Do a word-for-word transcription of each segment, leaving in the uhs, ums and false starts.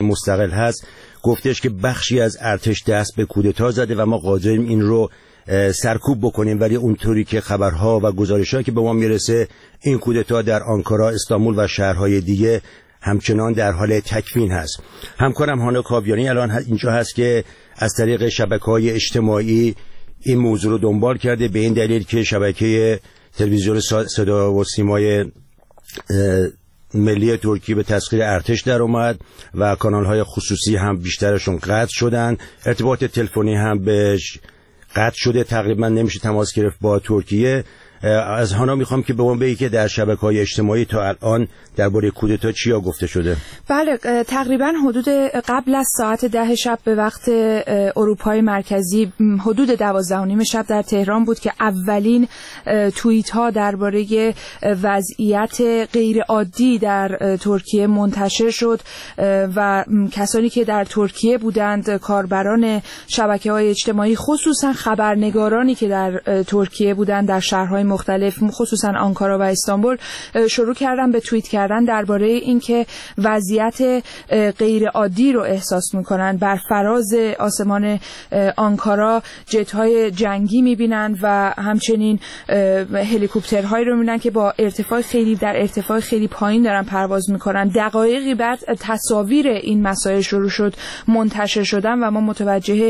مستقل هست گفتش که بخشی از ارتش دست به کودتا زده و ما قادریم این رو سرکوب بکنیم، ولی اونطوری که خبرها و گزارش‌ها که به ما میرسه این کودتا در آنکارا، استانبول و شهرهای دیگه همچنان در حال تکوین هست. همکارم هانا کاویانی الان اینجا هست که از طریق شبکه‌های اجتماعی این موضوع رو دنبال کرده، به این دلیل که شبکه تلویزیون صدا و سیمای ملی ترکیه به تسخیر ارتش در اومد و کانال‌های خصوصی هم بیشترشون قطع شدن، ارتباط تلفنی هم بهش قطع شده، تقریبا نمیشه تماس گرفت با ترکیه. از هانا میخوام که به من بگی که در شبکه‌های اجتماعی تا الان درباره کودتا چیا گفته شده؟ بله، تقریبا حدود قبل از ساعت ده شب به وقت اروپای مرکزی، حدود دوازده و نیم شب در تهران بود که اولین توییت ها درباره وضعیت غیر عادی در ترکیه منتشر شد و کسانی که در ترکیه بودند، کاربران شبکه‌های اجتماعی، خصوصا خبرنگارانی که در ترکیه بودند در شهرهای مختلف خصوصا آنکارا و استانبول، شروع کردن به توییت کردن درباره اینکه وضعیت غیر عادی رو احساس میکنن. بر فراز آسمان آنکارا جت‌های جنگی میبینن و همچنین هلیکوپترهایی رو میبینن که با ارتفاع خیلی در ارتفاع خیلی پایین دارن پرواز میکنن. دقایقی بعد تصاویر این مسائل شروع شد منتشر شدن و ما متوجه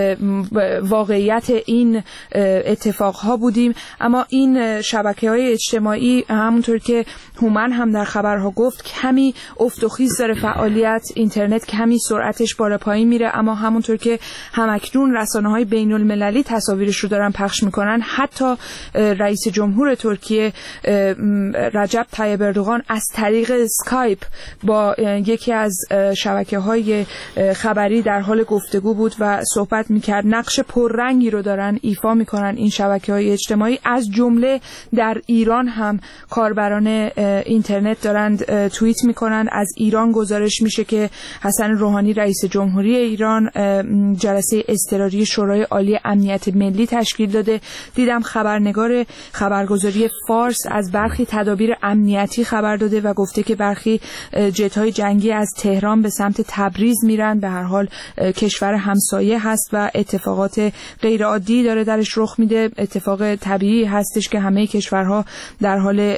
واقعیت این اتفاقها بودیم. اما این شبکه‌های اجتماعی همونطور که هومن هم در خبرها گفت کمی افت و خیز داره فعالیت اینترنت، کمی سرعتش بالا پایین میره، اما همونطور که همکنون رسانه‌های بین‌المللی تصاویرش رو دارن پخش میکنن، حتی رئیس جمهور ترکیه رجب طیب اردوغان از طریق اسکایپ با یکی از شبکه‌های خبری در حال گفتگو بود و صحبت میکرد. نقش پررنگی رو دارن ایفا میکنن این شبکه‌های اجتماعی. از جمله در ایران هم کاربران اینترنت دارند توییت میکنند. از ایران گزارش میشه که حسن روحانی رئیس جمهوری ایران جلسه اضطراری شورای عالی امنیت ملی تشکیل داده. دیدم خبرنگار خبرگزاری فارس از برخی تدابیر امنیتی خبر داده و گفته که برخی جت‌های جنگی از تهران به سمت تبریز میرن. به هر حال کشور همسایه هست و اتفاقات غیر عادی داره درش رخ میده. اتفاق طبیعی هستش که همه کشورها در حال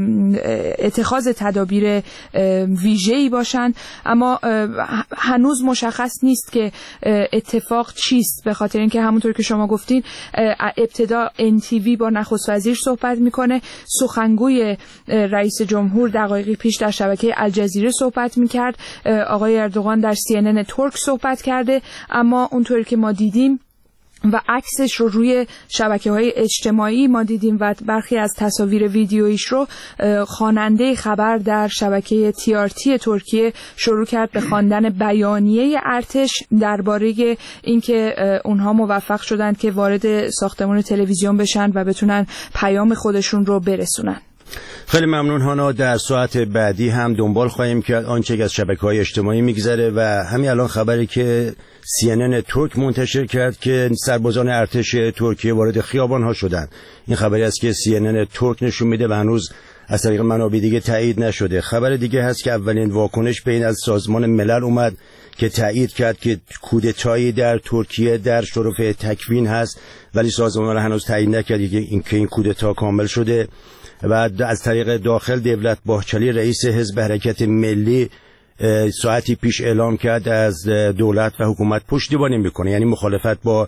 اتخاذ تدابیر ویژه‌ای باشند، اما هنوز مشخص نیست که اتفاق چیست، به خاطر اینکه همونطور که شما گفتین ابتدا ان تی وی با نخست وزیر صحبت میکنه، سخنگوی رئیس جمهور دقایقی پیش در شبکه الجزیره صحبت میکرد، آقای اردوغان در سی ان ان ترک صحبت کرده، اما اونطوری که ما دیدیم و عکسش رو روی شبکه‌های اجتماعی ما دیدیم و برخی از تصاویر ویدیویش رو خواننده خبر در شبکه تی آر تی ترکیه شروع کرد به خواندن بیانیه ارتش درباره اینکه اونها موفق شدند که وارد ساختمان تلویزیون بشن و بتونن پیام خودشون رو برسونن. خیلی ممنون هانا. در ساعت بعدی هم دنبال خواهیم کرد آنچه که از شبکه‌های اجتماعی میگذره و همین الان خبری که سی ان ان ترک منتشر کرد که سربازان ارتش ترکیه وارد خیابان‌ها شدند. این خبری است که سی ان ان ترک نشون میده و هنوز از طریق منابع دیگه تایید نشده. خبر دیگه هست که اولین واکنش به این از سازمان ملل اومد که تایید کرد که کودتایی در ترکیه در شرف تکوین هست، ولی سازمان ملل هنوز تایید نکرد که این که این کودتا کامل شده. و از طریق داخل دولت باهچلی رئیس حزب حرکت ملی ساعتی پیش اعلام کرد از دولت و حکومت پشتیبانی میکنه، یعنی مخالفت با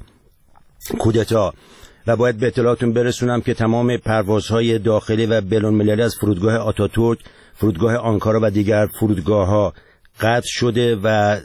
کودتا. و باید به اطلاعاتون برسونم که تمام پروازهای داخلی و بین‌المللی از فرودگاه آتاتورک، فرودگاه آنکارا و دیگر فرودگاه‌ها قطع شده و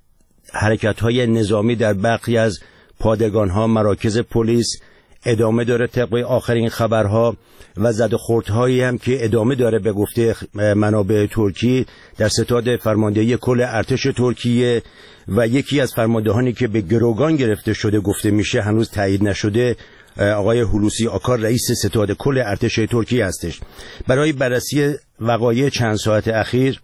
حرکت‌های نظامی در برخی از پادگان‌ها، مراکز پلیس ادامه داره طبق آخرین خبرها و زد و خوردهایی هم که ادامه داره به گفته منابع ترکی در ستاد فرماندهی کل ارتش ترکیه و یکی از فرماندهانی که به گروگان گرفته شده گفته میشه هنوز تایید نشده آقای هولوسی آکار رئیس ستاد کل ارتش ترکیه هستش. برای بررسی وقایع چند ساعت اخیر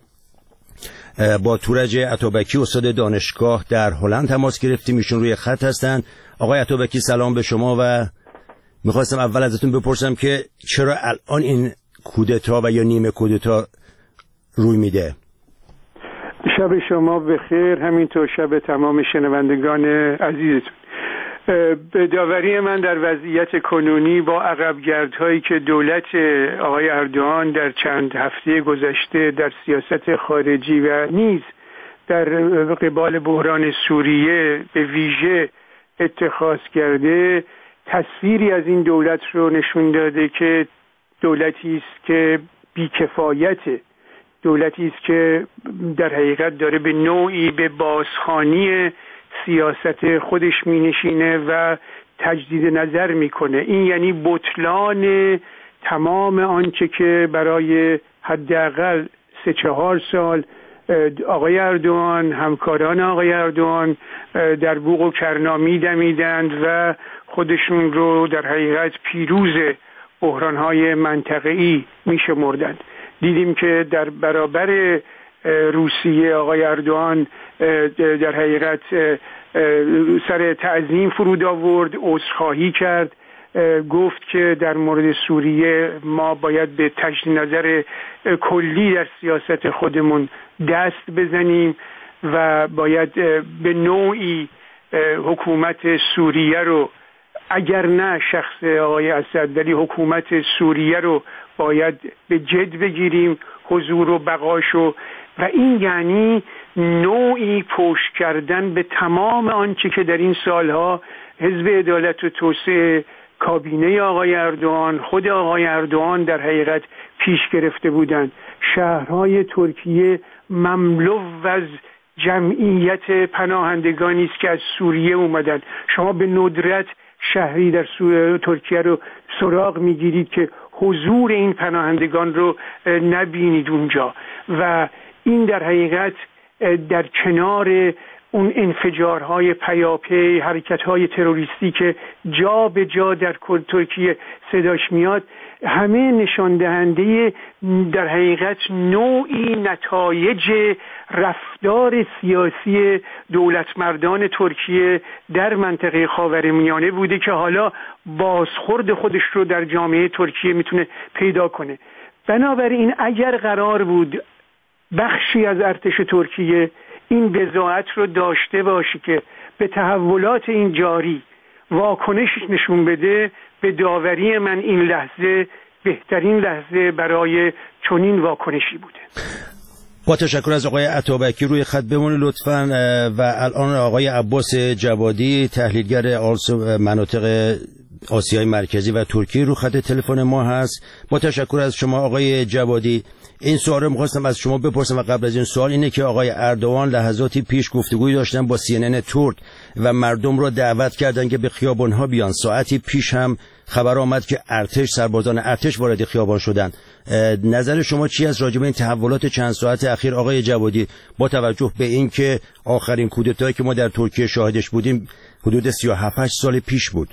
با تورج اتابکی استاد دانشگاه در هلند تماس گرفتیم، ایشون روی خط هستن. آقای اتابکی سلام به شما و میخواستم اول ازتون بپرسم که چرا الان این کودتا و یا نیمه کودتا روی میده؟ شب شما بخیر، همینطور شب تمام شنوندگان عزیزتون. به داوری من در وضعیت کنونی با عقبگردهایی که دولت آقای اردوغان در چند هفته گذشته در سیاست خارجی و نیز در قبال بحران سوریه به ویژه اتخاذ کرده، تصویری از این دولت رو نشون داده که دولتی است که بی‌کفایته، دولتی است که در حقیقت داره به نوعی به بازخوانی سیاست خودش می نشینه و تجدید نظر میکنه. این یعنی بطلان تمام آنچه که برای حداقل سه چهار سال آقای اردوغان، همکاران آقای اردوغان در بوق و کرنا میدمیدند و خودشون رو در حقیقت پیروز بحران‌های منطقه‌ای میشمردند. دیدیم که در برابر روسیه آقای اردوغان در حقیقت سر تعظیم فرود آورد، عذرخواهی کرد، گفت که در مورد سوریه ما باید به تجدید نظر کلی در سیاست خودمون دست بزنیم و باید به نوعی حکومت سوریه رو، اگر نه شخص آقای اسد، ولی حکومت سوریه رو باید به جد بگیریم، حضور و بقاشو. و این یعنی نوعی پشت کردن به تمام آنچه که در این سالها حزب عدالت و توسعه، کابینه آقای اردوغان، خود آقای اردوغان در حقیقت پیش گرفته بودند. شهرهای ترکیه مملو از جمعیت پناهندگانی است که از سوریه اومدن. شما به ندرت شهری در ترکیه رو سراغ میگیرید که حضور این پناهندگان رو نبینید اونجا. و این در حقیقت در کنار اون انفجارهای پیاپی، حرکتهای تروریستی که جا به جا در ترکیه صداش میاد، همه نشان دهنده در حقیقت نوعی نتایج رفتار سیاسی دولتمردان ترکیه در منطقه خاورمیانه بوده که حالا بازخورد خودش رو در جامعه ترکیه میتونه پیدا کنه. بنابراین اگر قرار بود بخشی از ارتش ترکیه این بضاعت رو داشته باشه که به تحولات این جاری واکنش نشون بده، به داوری من این لحظه بهترین لحظه برای چنین واکنشی بوده. با تشکر از آقای عطابکی. روی خط بمونید لطفاً. و الان آقای عباس جوادی، تحلیلگر مناطق آسیای مرکزی و ترکیه، رو خط تلفن ما هست. با تشکر از شما آقای جوادی. این سوال رو می‌خواستم از شما بپرسم و قبل از این سوال اینه که آقای اردوغان لحظاتی پیش گفتگوی داشتن با سی ان ان ترک و مردم رو دعوت کردن که به خیابان‌ها بیان. ساعتی پیش هم خبر آمد که ارتش، سربازان ارتش وارد خیابان شدن. نظر شما چی از راجع به این تحولات چند ساعت اخیر آقای جوادی، با توجه به اینکه آخرین کودتایی که ما در ترکیه شاهدش بودیم حدود سی و هفت سال پیش بود؟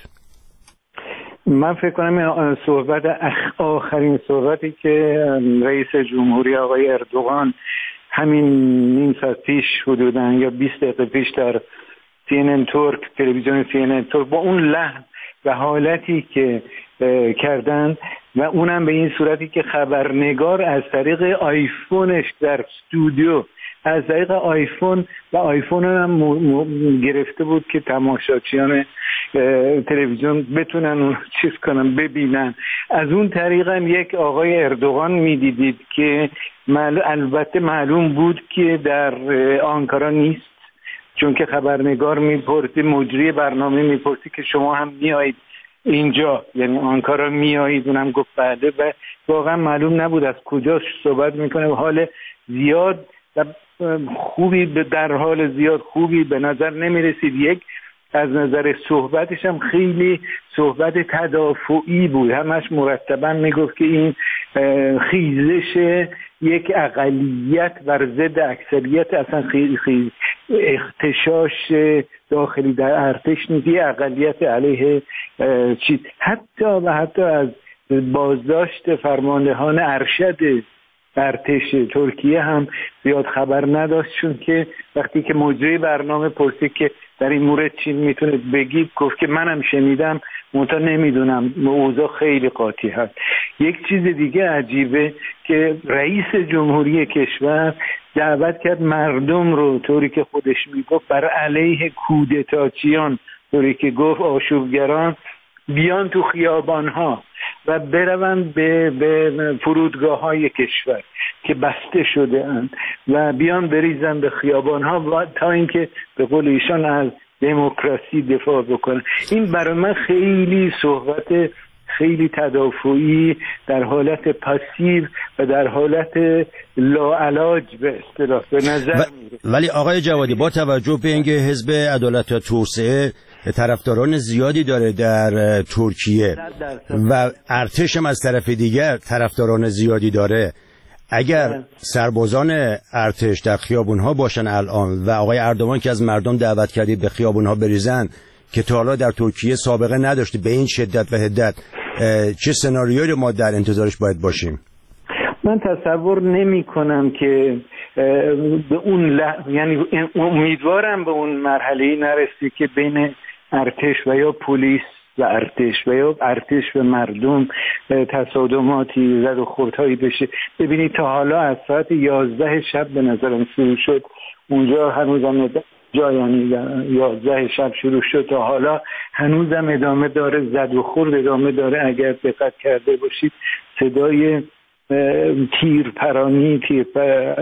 من فکر کنم صحبت آخرین صحبتی که رئیس جمهوری آقای اردوغان همین نیم ساعت پیش حدوداً یا بیست دقیقه پیش در سی ان ان ترک، تلویزیون سی ان ان ترک، با اون لحن و حالتی که کردن و اونم به این صورتی که خبرنگار از طریق آیفونش در استودیو از طریق آیفون و آیفون هم م... م... گرفته بود که تماشاچیان تلویزیون بتونن اون چیز کنن، ببینن. از اون طریق هم یک آقای اردوغان میدیدید که مل... البته معلوم بود که در آنکارا نیست، چون که خبرنگار میپرسی، مجری برنامه میپرسی که شما هم میایید اینجا، یعنی آنکارا میایید، اونم گفت بله، و واقعا معلوم نبود از کجا صحبت میکنه. و حال زیاد و خوبی در حال زیاد خوبی به نظر نمیرسید. یک از نظر صحبتش هم خیلی صحبت تدافعی بود، همش مرتبا میگفت که این خیزش یک اقلیت بر ضد اکثریت، اصلا خیلی خیلی اختشاش داخلی در ارتش نیست، یه اقلیت علیه چیز. حتی و حتی از بازداشت فرماندهان ارشد ارتش ترکیه هم زیاد خبر نداشت، چون که وقتی که مجری برنامه پرسید که در این مورد چی میتونه بگید، گفت که منم شنیدم منتها نمیدونم، موضوع خیلی قاطی هست. یک چیز دیگه عجیبه که رئیس جمهوری کشور دعوت کرد مردم رو طوری که خودش میگفت بر علیه کودتاچیان، طوری که گفت آشوبگران بیان تو خیابانها و برون به, به فرودگاه های کشور که بسته شده اند و بیان بریزن به خیابانها تا اینکه به قول ایشان از دموکراسی دفاع بکنن. این برای من خیلی صحبت خیلی تدافعی در حالت پاسیو و در حالت لاعلاج به اصطلاح به نظر میره. ولی آقای جوادی با توجه به اینکه حزب عدالت و توسعه طرفداران زیادی داره در ترکیه و ارتش هم از طرف دیگر طرفداران زیادی داره، اگر سربازان ارتش در خیابونها باشن الان و آقای اردوان که از مردم دعوت کردید به خیابونها بریزن که تا حالا در ترکیه سابقه نداشته به این شدت و حدت، چه سناریویی ما در انتظارش باید باشیم؟ من تصور نمی کنم که به اون ل... یعنی امیدوارم به اون مرحله‌ای نرسی که بین ارتش و یا پلیس و ارتش و یا ارتش و مردم تصادماتی زد و خوردهایی بشه. ببینید تا حالا از ساعت یازده شب به نظرم شروع شد، اونجا هنوزم جا یعنی یازده شب شروع شد تا حالا هنوزم ادامه داره، زد و خورد ادامه داره. اگر دقت کرده باشید صدای تیر پرانی، تیر پر...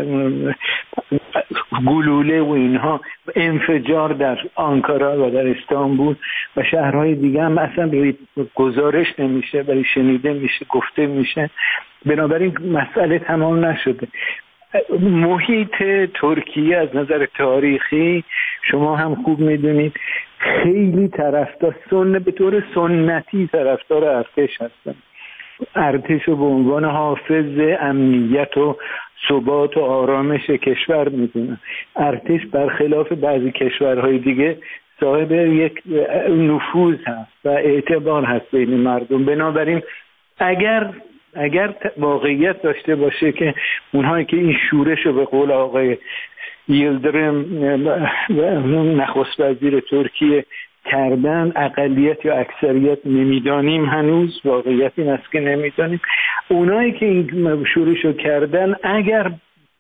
گلوله و اینها، انفجار در آنکارا و در استانبول و شهرهای دیگه هم اصلا گزارش نمیشه ولی شنیده میشه، گفته میشه. بنابراین مسئله تمام نشده. محیط ترکیه از نظر تاریخی شما هم خوب میدونید خیلی طرفدار سنت به طور سنتی طرفدار ارتش هستن. ارتش رو به عنوان حافظ امنیت و ثبات و آرامش کشور میدونن. ارتش برخلاف بعضی کشورهای دیگه صاحب یک نفوذ هست و اعتبار هست بین مردم. بنابراین اگر اگر واقعیت داشته باشه که اونهایی که این شورش رو به قول آقای یلدرم نخست وزیر ترکیه کردن، اقلیت یا اکثریت نمیدانیم، هنوز واقعیت این است که نمیدانیم، اونایی که این شورش رو کردن اگر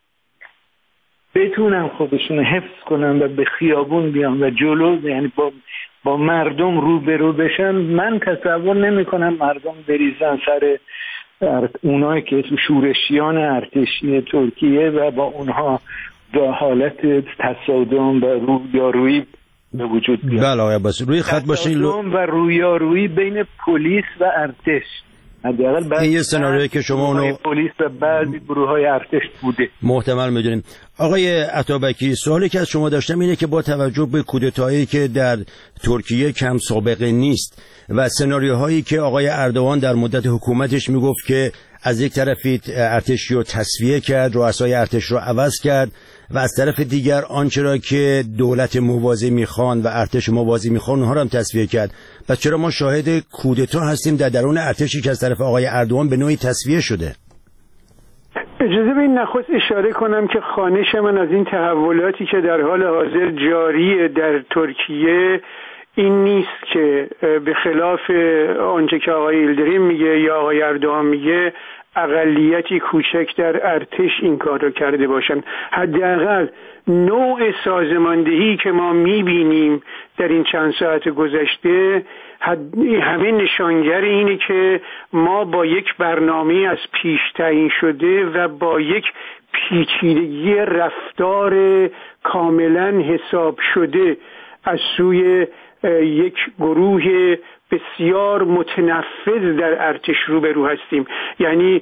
بتونن خودشون حفظ کنن و به خیابون بیان و جلو یعنی با با مردم روبرو بشن، من تصور نمی کنم مردم بریزن سر اونایی که شورشیان ارتشی ترکیه و با اونها در حالت تصادم و رویارویی به وجود بیاد. بله آقای عباسی روی خط باشین لو... و رویارویی بین پلیس و ارتش. حداقل بعضی این سناریویی که شما اونو پلیس و بعضی گروه‌های ارتش بوده محتمل می‌دونیم. آقای عطابکی سوالی که از شما داشتم اینه که با توجه به کودتایی که در ترکیه کم سابقه نیست و سناریوهایی که آقای اردوان در مدت حکومتش میگفت که از یک طرفی ارتشی رو تصفیه کرد، رؤسای ارتش رو عوض کرد و از طرف دیگر آنچه را که دولت موازی میخوان و ارتش موازی میخوان اونها رو هم تصفیه کرد. پس چرا ما شاهد کودتا هستیم در درون ارتشی که از طرف آقای اردوان به نوعی تصفیه شده؟ اجازه بدید نخست اشاره کنم که خواهش من از این تحولاتی که در حال حاضر جاریه در ترکیه این نیست که به خلاف آنچه که آقای ایلدریم میگه یا آقای اردوان میگه اقلیتی کوچک در ارتش این کار رو کرده باشن. حداقل نوع سازماندهی که ما میبینیم در این چند ساعت گذشته همه نشانگر اینه که ما با یک برنامه از پیش تعیین شده و با یک پیچیدگی رفتار کاملا حساب شده از سوی یک گروه بسیار متنفذ در ارتش روبرو هستیم. یعنی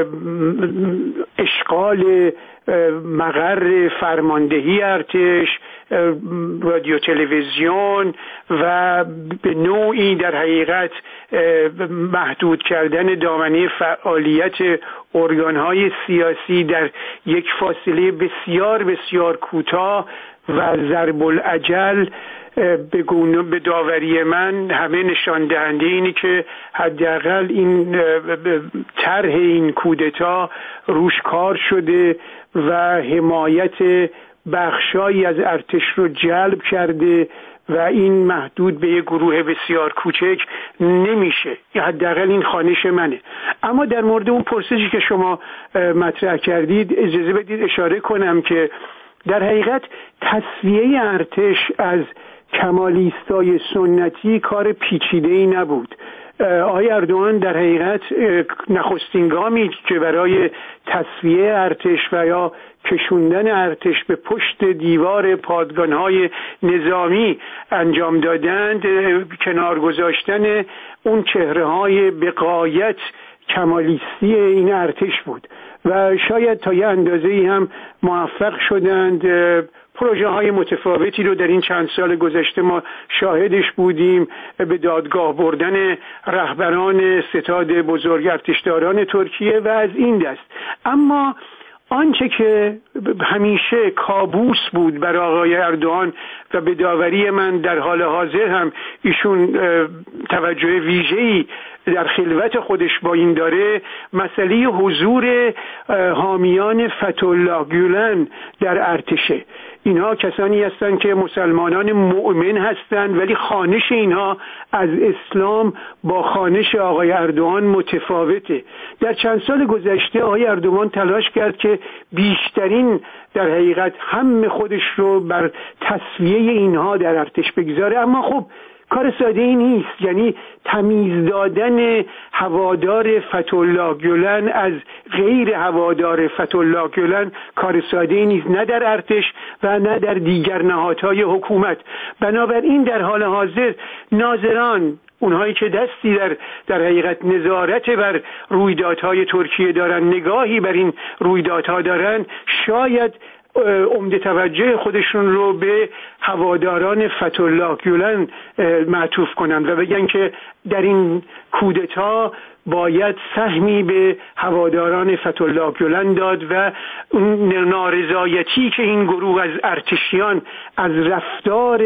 اشغال مقر فرماندهی ارتش، رادیو تلویزیون و به نوعی در حقیقت محدود کردن دامنه فعالیت ارگانهای سیاسی در یک فاصله بسیار بسیار کوتاه و ضرب العجل به گونه به داوری من همه نشان دهنده اینی که حداقل این طرح این کودتا روش کار شده و حمایت بخشایی از ارتش رو جلب کرده و این محدود به یک گروه بسیار کوچک نمیشه، حداقل این خواهش منه. اما در مورد اون پرسشی که شما مطرح کردید اجازه بدید اشاره کنم که در حقیقت تصفیه ارتش از کمالیستای سنتی کار پیچیده‌ای نبود. آقای اردوغان در حقیقت نخستین گامی که برای تصفیه ارتش و یا کشوندن ارتش به پشت دیوار پادگان‌های نظامی انجام دادند کنار گذاشتن اون چهره‌های به غایت کمالیستی این ارتش بود و شاید تا یه اندازه‌ای هم موفق شدند. پروژه های متفاوتی رو در این چند سال گذشته ما شاهدش بودیم، به دادگاه بردن رهبران ستاد بزرگ ارتشداران ترکیه و از این دست. اما آنچه که همیشه کابوس بود برای آقای اردوغان و به داوری من در حال حاضر هم ایشون توجه ویژه‌ای در خلوت خودش با این داره، مسئله حضور حامیان فتح‌الله گولن در ارتشه. اینها کسانی هستند که مسلمانان مؤمن هستند ولی خوانش اینها از اسلام با خوانش آقای اردوغان متفاوته. در چند سال گذشته آقای اردوغان تلاش کرد که بیشترین در حقیقت هم خودش رو بر تصفیه اینها در ارتش بگذاره، اما خب کار ساده ای نیست. یعنی تمیز دادن هوادار فتح‌الله گولن از غیر هوادار فتح‌الله گولن کار ساده ای نیست، نه در ارتش و نه در دیگر نهادهای حکومت. بنابراین در حال حاضر ناظران، اونهایی که دستی در در حقیقت نظارت بر رویدادهای ترکیه دارن، نگاهی بر این رویدادها دارن، شاید عمده توجه خودشون رو به هواداران فتح‌الله گولن معطوف کنند و بگن که در این کودتا باید سهمی به هواداران فتح‌الله گولن داد و اون نارضایتی که این گروه از ارتشیان از رفتار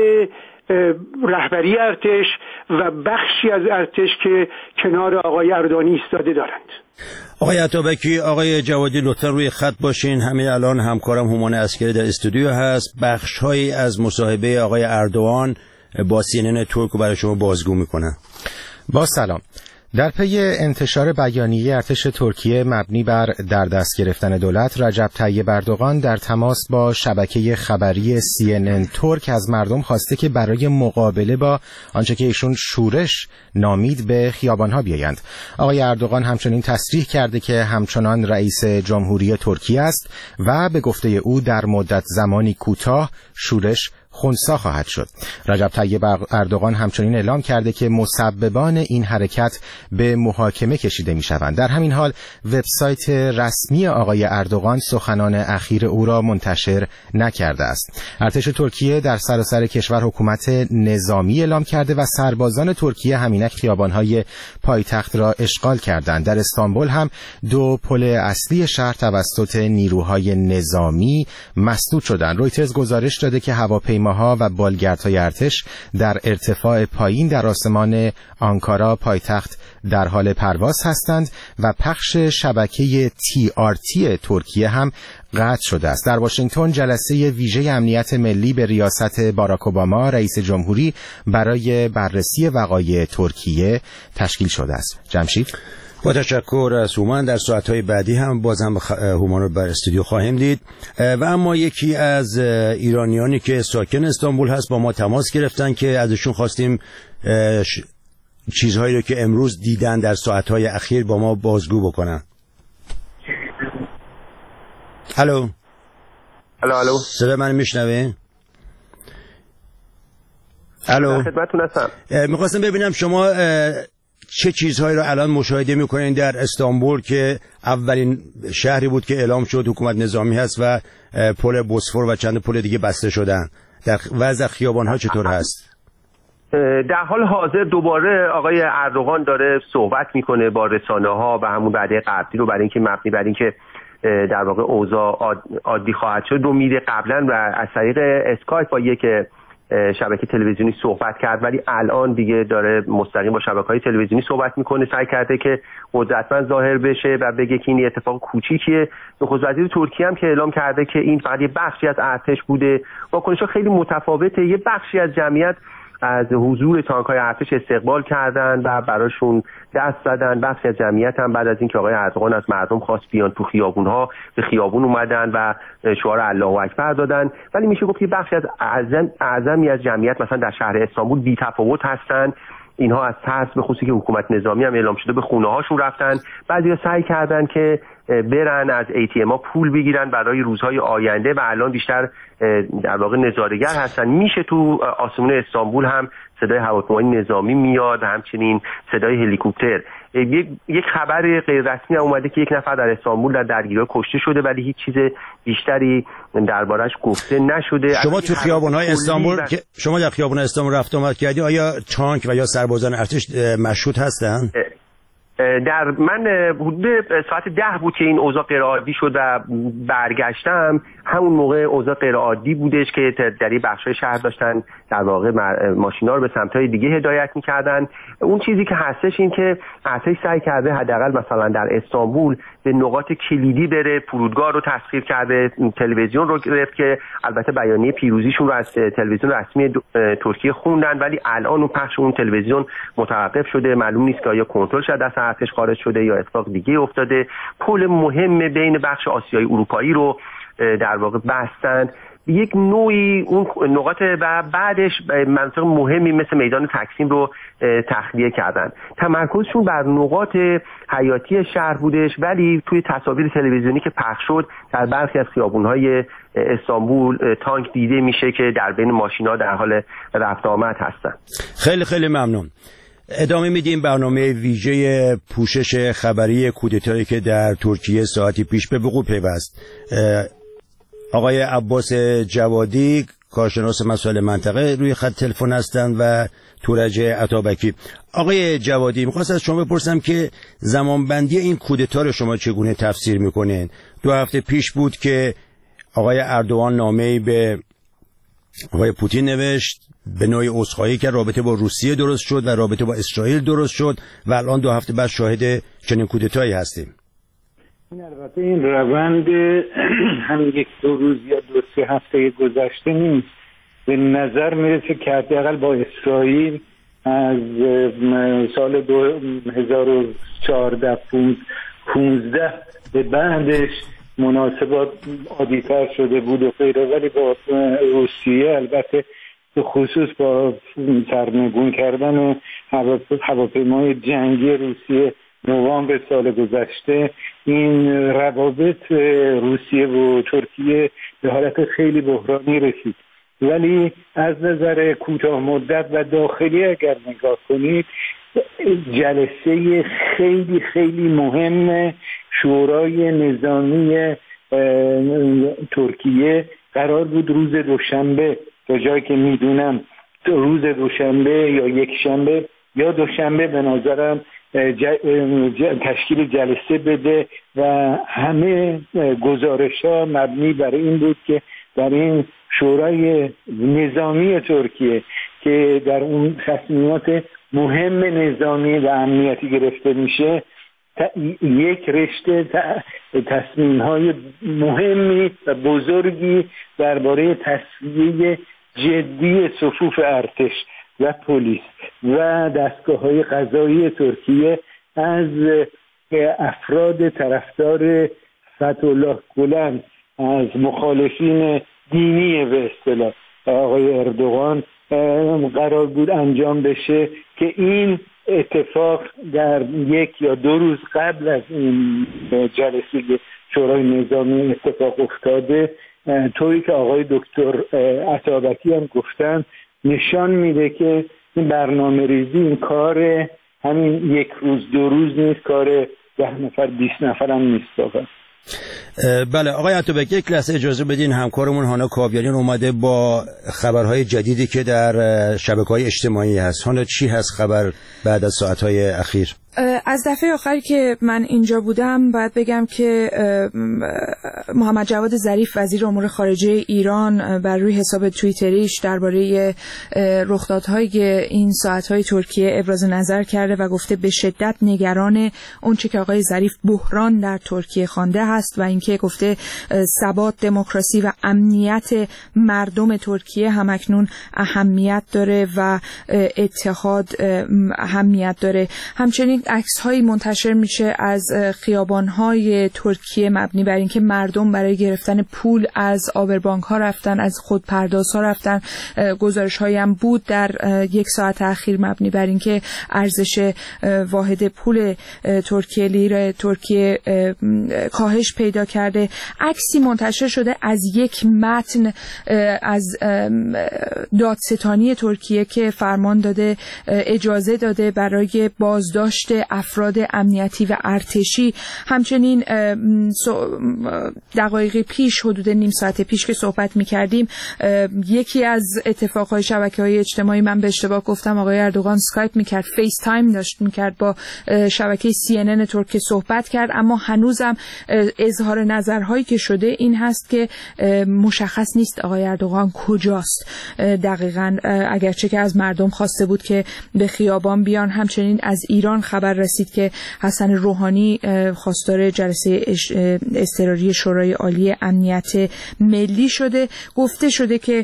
رهبری ارتش و بخشی از ارتش که کنار آقای اردوغان ایستاده دارند. آقای عطابکی، آقای جوادی لطفا روی خط باشین. همین الان همکارم هومان عسکری در استودیو هست. بخش‌هایی از مصاحبه آقای اردوغان با سی ان ان ترک رو برای شما بازگو میکنن. با سلام. در پی انتشار بیانیه ارتش ترکیه مبنی بر در دست گرفتن دولت، رجب طیب اردوغان در تماس با شبکه خبری سی ان ان ترک از مردم خواسته که برای مقابله با آنچه که ایشون شورش نامید به خیابان‌ها بیایند. آقای اردوغان همچنین تصریح کرده که همچنان رئیس جمهوری ترکیه است و به گفته او در مدت زمانی کوتاه شورش خنثی خواهد شد. رجب طیب اردوغان همچنین اعلام کرده که مسببان این حرکت به محاکمه کشیده می‌شوند. در همین حال وبسایت رسمی آقای اردوغان سخنان اخیر او را منتشر نکرده است. ارتش ترکیه در سراسر کشور حکومت نظامی اعلام کرده و سربازان ترکیه همینک خیابان‌های پایتخت را اشغال کردند. در استانبول هم دو پل اصلی شهر توسط نیروهای نظامی مسدود شدند. رویترز گزارش داده که هواپیما ها و بالگردهای ارتش در ارتفاع پایین در آسمان آنکارا پایتخت در حال پرواز هستند و پخش شبکه تی آر تی ترکیه هم قطع شده است. در واشنگتن جلسه ویژه امنیت ملی به ریاست باراک اوباما رئیس جمهوری برای بررسی وقایع ترکیه تشکیل شده است. جمشید، با تشکر از هومان. در ساعتهای بعدی هم بازم هومان رو بر استودیو خواهیم دید. و اما یکی از ایرانیانی که ساکن استانبول هست با ما تماس گرفتن که ازشون خواستیم چیزهایی رو که امروز دیدن در ساعتهای اخیر با ما بازگو بکنن. الو الو الو صدا من میشنوه؟ الو خدمتتون هستم. میخواستم ببینم شما چه چیزهایی رو الان مشاهده میکنین در استانبول که اولین شهری بود که اعلام شد حکومت نظامی هست و پل بوسفور و چند پل دیگه بسته شدن. در وضع خیابان‌ها چطور هست؟ در حال حاضر دوباره آقای اردوغان داره صحبت میکنه با رسانه‌ها و همون وعده قبلی رو برای اینکه مبنی بر اینکه در واقع اوضاع عادی خواهد شد رو میده قبلا و از طریق اسکایپ با یک شبکه تلویزیونی صحبت کرد، ولی الان دیگه داره مستقیم با شبکه‌های تلویزیونی صحبت میکنه. سعی کرده که قدرتمند ظاهر بشه و بگه که این اتفاق کوچیکیه. نخست وزیر ترکیه هم که اعلام کرده که این فقط یه بخشی از ارتش بوده. واکنش‌ها خیلی متفاوته. یه بخشی از جمعیت از حضور تانک‌های ارتش استقبال کردن و براشون دست زدن. بخشی از جمعیت هم بعد از اینکه آقای اردوغان از مردم خواست بیان تو خیابون‌ها، به خیابون اومدن و شعار الله اکبر دادن. ولی میشه گفت که بخشی از اعظم اعظمی از جمعیت مثلا در شهر استانبول بی‌تفاوت هستن. اینها از ترس به خصوصی که حکومت نظامی هم اعلام شده به خونه‌هاشون رفتن. بعضیا سعی کردن که برن از ای تی ام ها پول بگیرن برای روزهای آینده و الان بیشتر در واقع نظاره‌گر هستن. میشه تو آسمون استانبول هم صدای هواپیمای نظامی میاد، همچنین صدای هلیکوپتر. یک یک خبر غیر رسمی اومده که یک نفر در استانبول در درگیری کشته شده، ولی هیچ چیز بیشتری دربارش گفته نشده. شما تو خیابان‌های استانبول که شما در خیابان استانبول رفت آمد کردی، آیا تانک و یا سربازان ارتش مشهود هستن؟ در من حدود ساعت ده بود که این اوضاع غیر عادی شد و برگشتم. همون موقع اوضاع غیر عادی بودش که در این بخشای شهر داشتن در واقع ماشینا رو به سمت‌های دیگه هدایت می‌کردن. اون چیزی که هستش این که ارتش سعی کرده حداقل مثلا در استانبول به نقاط کلیدی بره، فرودگاه رو تسخیر کرده، تلویزیون رو گرفت که البته بیانیه پیروزیشون رو از تلویزیون رسمی ترکیه خوندن، ولی الان اون پخش اون تلویزیون متوقف شده. معلوم نیست که آیا کنترل شده دست ارتش خارج شده یا اتفاق دیگه افتاده. پل مهم بین بخش آسیایی اروپایی رو در واقع بستن. یک نوعی اون نقاط و بعدش مناطق مهمی مثل میدان تکسیم رو تخلیه کردن. تمرکزشون بر نقاط حیاتی شهر بودش، ولی توی تصاویر تلویزیونی که پخش شد در برخی از خیابون‌های استانبول تانک دیده میشه که در بین ماشینا در حال رفت آمد هستن. خیلی خیلی ممنون. ادامه میدیم برنامه ویژه پوشش خبری کودتایی که در ترکیه ساعتی پیش به وقوع پیوست. آقای عباس جوادی کارشناس مسائل منطقه روی خط تلفن هستند و تورج عطابکی. آقای جوادی، می‌خواستم از شما بپرسم که زمانبندی این کودتا رو شما چگونه تفسیر می‌کنین؟ دو هفته پیش بود که آقای اردوغان نامه‌ای به آقای پوتین نوشت، به نوعی عذرخواهی که رابطه با روسیه درست شد و رابطه با اسرائیل درست شد و الان دو هفته بعد شاهد چنین کودتایی هستیم. این البته این روند همین یک دو روز یا دو سه هفته گذشته نیست. به نظر میرسه که حداقل با اسرائیل از سال دو هزار و چهارده پونزده به بعدش مناسبات عادی‌تر شده بود و غیره، ولی با روسیه البته به خصوص با سرنگون کردن هواپیمای جنگی روسیه نوامبر سال گذشته این روابط روسیه و ترکیه به حالت خیلی بحرانی رسید. ولی از نظر کوتاه مدت و داخلی اگر نگاه کنید، جلسه خیلی خیلی مهم شورای نظامی ترکیه قرار بود روز دوشنبه، تا جایی که میدونم روز دوشنبه یا یک شنبه یا دوشنبه به نظرم تشکیل جلسه بده و همه گزارش ها مبنی بر این بود که در این شورای نظامی ترکیه که در اون تصمیمات مهم نظامی و امنیتی گرفته میشه، یک رشته تصمیم های مهمی و بزرگی درباره تصفیه جدی صفوف ارتش و پلیس و دستگاه های قضایی ترکیه از افراد طرفدار فتح‌الله گلن، از مخالفین دینی به اصطلاح آقای اردوغان قرار بود انجام بشه که این اتفاق در یک یا دو روز قبل از این جلسه شورای نظامی اتفاق افتاده. طوری که آقای دکتر عطابکی هم گفتن نشان میده که این برنامه ریزی این کار همین یک روز دو روز نیست، کار ده نفر بیست نفر هم نیست واقعا. بله آقای عطابکی، یک لحظه اجازه بدین. همکارمون هانا کاویانیان اومده با خبرهای جدیدی که در شبکه‌های اجتماعی هست. هانا چی هست خبر بعد از ساعت‌های اخیر؟ از دفعه آخری که من اینجا بودم باید بگم که محمد جواد ظریف وزیر امور خارجه ایران بر روی حساب توییتریش درباره رخدادهای این ساعت‌های ترکیه ابراز نظر کرده و گفته به شدت نگران اونچه که آقای ظریف بحران در ترکیه خوانده هست و اینکه گفته ثبات، دموکراسی و امنیت مردم ترکیه همکنون اهمیت داره و اتحاد اهمیت داره. همچنین عکس‌هایی منتشر میشه از خیابان‌های ترکیه مبنی بر اینکه مردم برای گرفتن پول از آبربانک‌ها رفتن، از خودپردازها رفتن. گزارش‌هایی هم بود در یک ساعت اخیر مبنی بر اینکه ارزش واحد پول ترکیه لیر ترکیه کاهش پیدا کرده. عکسی منتشر شده از یک متن از دادستانی ترکیه که فرمان داده، اجازه داده برای بازداشت افراد امنیتی و ارتشی. همچنین دقایقی پیش، حدود نیم ساعت پیش که صحبت می‌کردیم، یکی از اتفاقهای شبکه‌های اجتماعی، من به اشتباه گفتم، آقای اردوغان اسکایپ می‌کرد، فیس تایم داشت می‌کرد با شبکه سی ان ان ترکیه صحبت کرد، اما هنوزم اظهار نظرهایی که شده این هست که مشخص نیست آقای اردوغان کجاست دقیقاً، اگرچه که از مردم خواسته بود که به خیابان بیان. همچنین از ایران خبر رسید که حسن روحانی خواستار جلسه اضطراری شورای عالی امنیت ملی شده. گفته شده که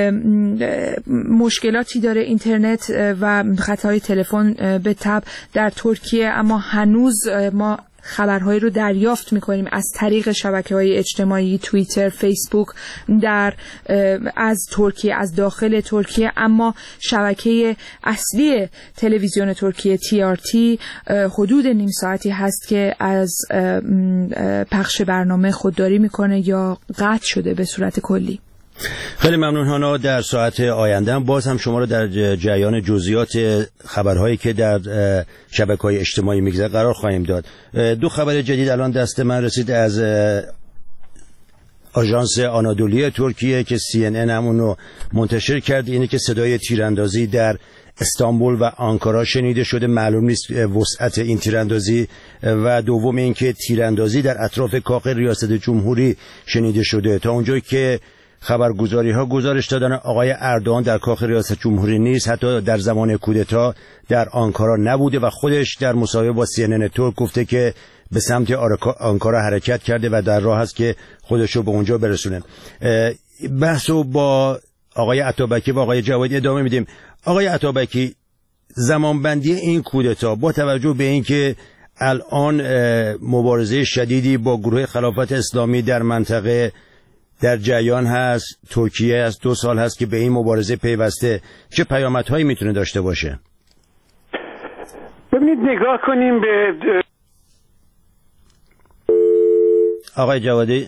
مشکلاتی داره اینترنت و خطای تلفن به تبع در ترکیه، اما هنوز ما خبرهایی رو دریافت میکنیم از طریق شبکه‌های اجتماعی، توییتر، فیسبوک در از ترکیه، از داخل ترکیه، اما شبکه اصلی تلویزیون ترکیه تی آر تی حدود نیم ساعتی هست که از پخش برنامه خودداری میکنه یا قطع شده به صورت کلی. خیلی ممنون هانا. در ساعت آینده باز هم شما رو در جریان جزئیات خبرهایی که در شبکه‌های اجتماعی میگذره قرار خواهیم داد. دو خبر جدید الان دست من رسید از آژانس آنادولی ترکیه که سی ان ان همون رو منتشر کرد. اینه که صدای تیراندازی در استانبول و آنکارا شنیده شده، معلوم نیست وسعت این تیراندازی. و دوم این که تیراندازی در اطراف کاخ ریاست جمهوری شنیده شده. تا اونجایی که خبرگزاری ها گزارش دادن آقای اردوغان در کاخ ریاست جمهوری نیست، حتی در زمان کودتا در آنکارا نبوده و خودش در مصاحبه با سی ان ان ترک گفته که به سمت آنکارا حرکت کرده و در راه است که خودش رو به اونجا برسونه. بحثو با آقای عطابکی و آقای جوادی ادامه میدیم. آقای عطابکی، زمانبندی این کودتا با توجه به اینکه الان مبارزه شدیدی با گروه خلافت اسلامی در منطقه در جریان هست، ترکیه از دو سال هست که به این مبارزه پیوسته، چه پیامدهایی میتونه داشته باشه؟ ببینید نگاه کنیم به آقای جوادی.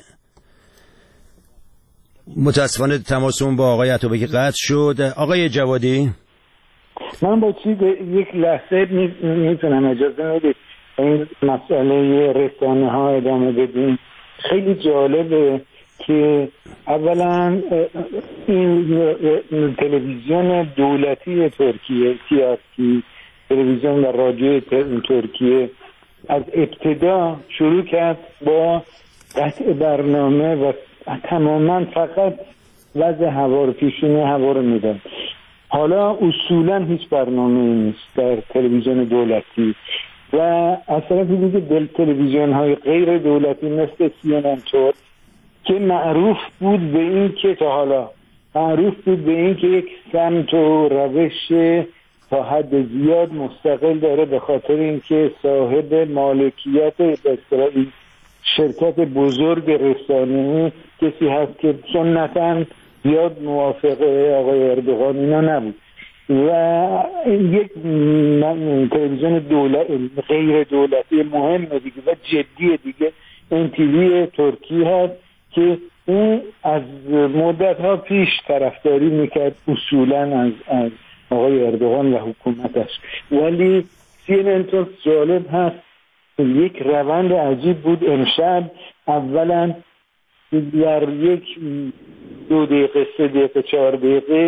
متاسفانه تماسمون با آقای عطابکی قطع شد. آقای جوادی، من با چیز یک لحظه میتونم اجازه بدید این مسئله رسانه ها ادامه بدیم؟ خیلی جالبه که اولا این تلویزیون دولتی ترکیه تی آر تی، تلویزیون و رادیو ترکیه، از ابتدا شروع کرد با قطع برنامه و تماما فقط وضع هوا رو، پیشونی هوا رو میدن. حالا اصولا هیچ برنامه نیست در تلویزیون دولتی و از طرف دیگه دل تلویزیون های غیر دولتی مثل سی ان ان ترک که معروف بود به این که تا حالا معروف بود به این که یک سمت و روش تا حد زیاد مستقل داره، به خاطر اینکه صاحب مالکیت به اصطلاح شرکت بزرگ رسانه‌ای کسی هست که سنتاً زیاد موافق آقای اردوغان اینا نبود و یک تلویزیون دولت غیر دولتی مهم دیگه و جدی دیگه ان تی وی ترکیه هست که اون از مدت ها پیش طرفداری میکرد اصولا از, از آقای اردوغان و حکومتش. ولی سی ان ان ترک جالب هست، یک روند عجیب بود. امشب اولا در یک دو دقیقه سه دقیقه چهار دقیقه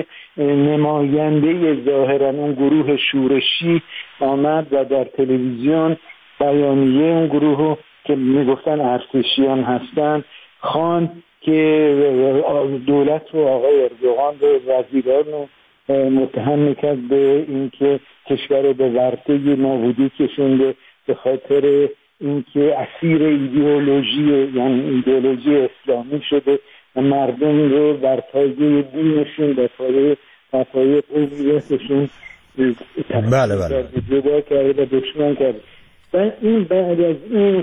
نماینده ظاهرا اون گروه شورشی آمد و در تلویزیون بیانیه اون گروه که میگفتن ارتشیان هستن خوان که دولت و آقای اردوغان و وزیران رو متهم میکرد به اینکه کشور به ورطه نابودی کشونده به خاطر اینکه اسیر ایدئولوژی یعنی ایدئولوژی اسلامی شده و مردم رو بر پایه دینشون بر پایه بر پایه قومیتشون بله بله جدا کرده و دشمن کرده. و این بعد از این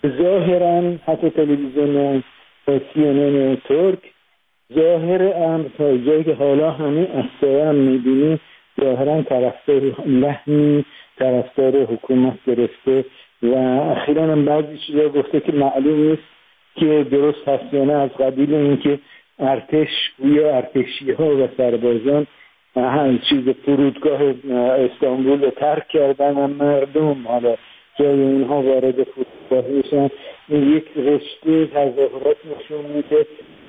ظاهرا حتی تلویزیون سی ان ان ترک ظاهر امر تا جایی که حالا همین احسایه هم میبینیم ظاهرا طرفدار لحنی طرفدار حکومت گرفته و اخیراً هم بعضی چیزا گفته که معلوم نیست که درست هست یا نه، از قبیل اینکه ارتش یا ارتشی ها و سربازان هم چیز فرودگاه استانبول رو ترک کردن و مردم حالا جای اینها وارد فرودگاه میشن. این یک رشته تظاهرات نشون میده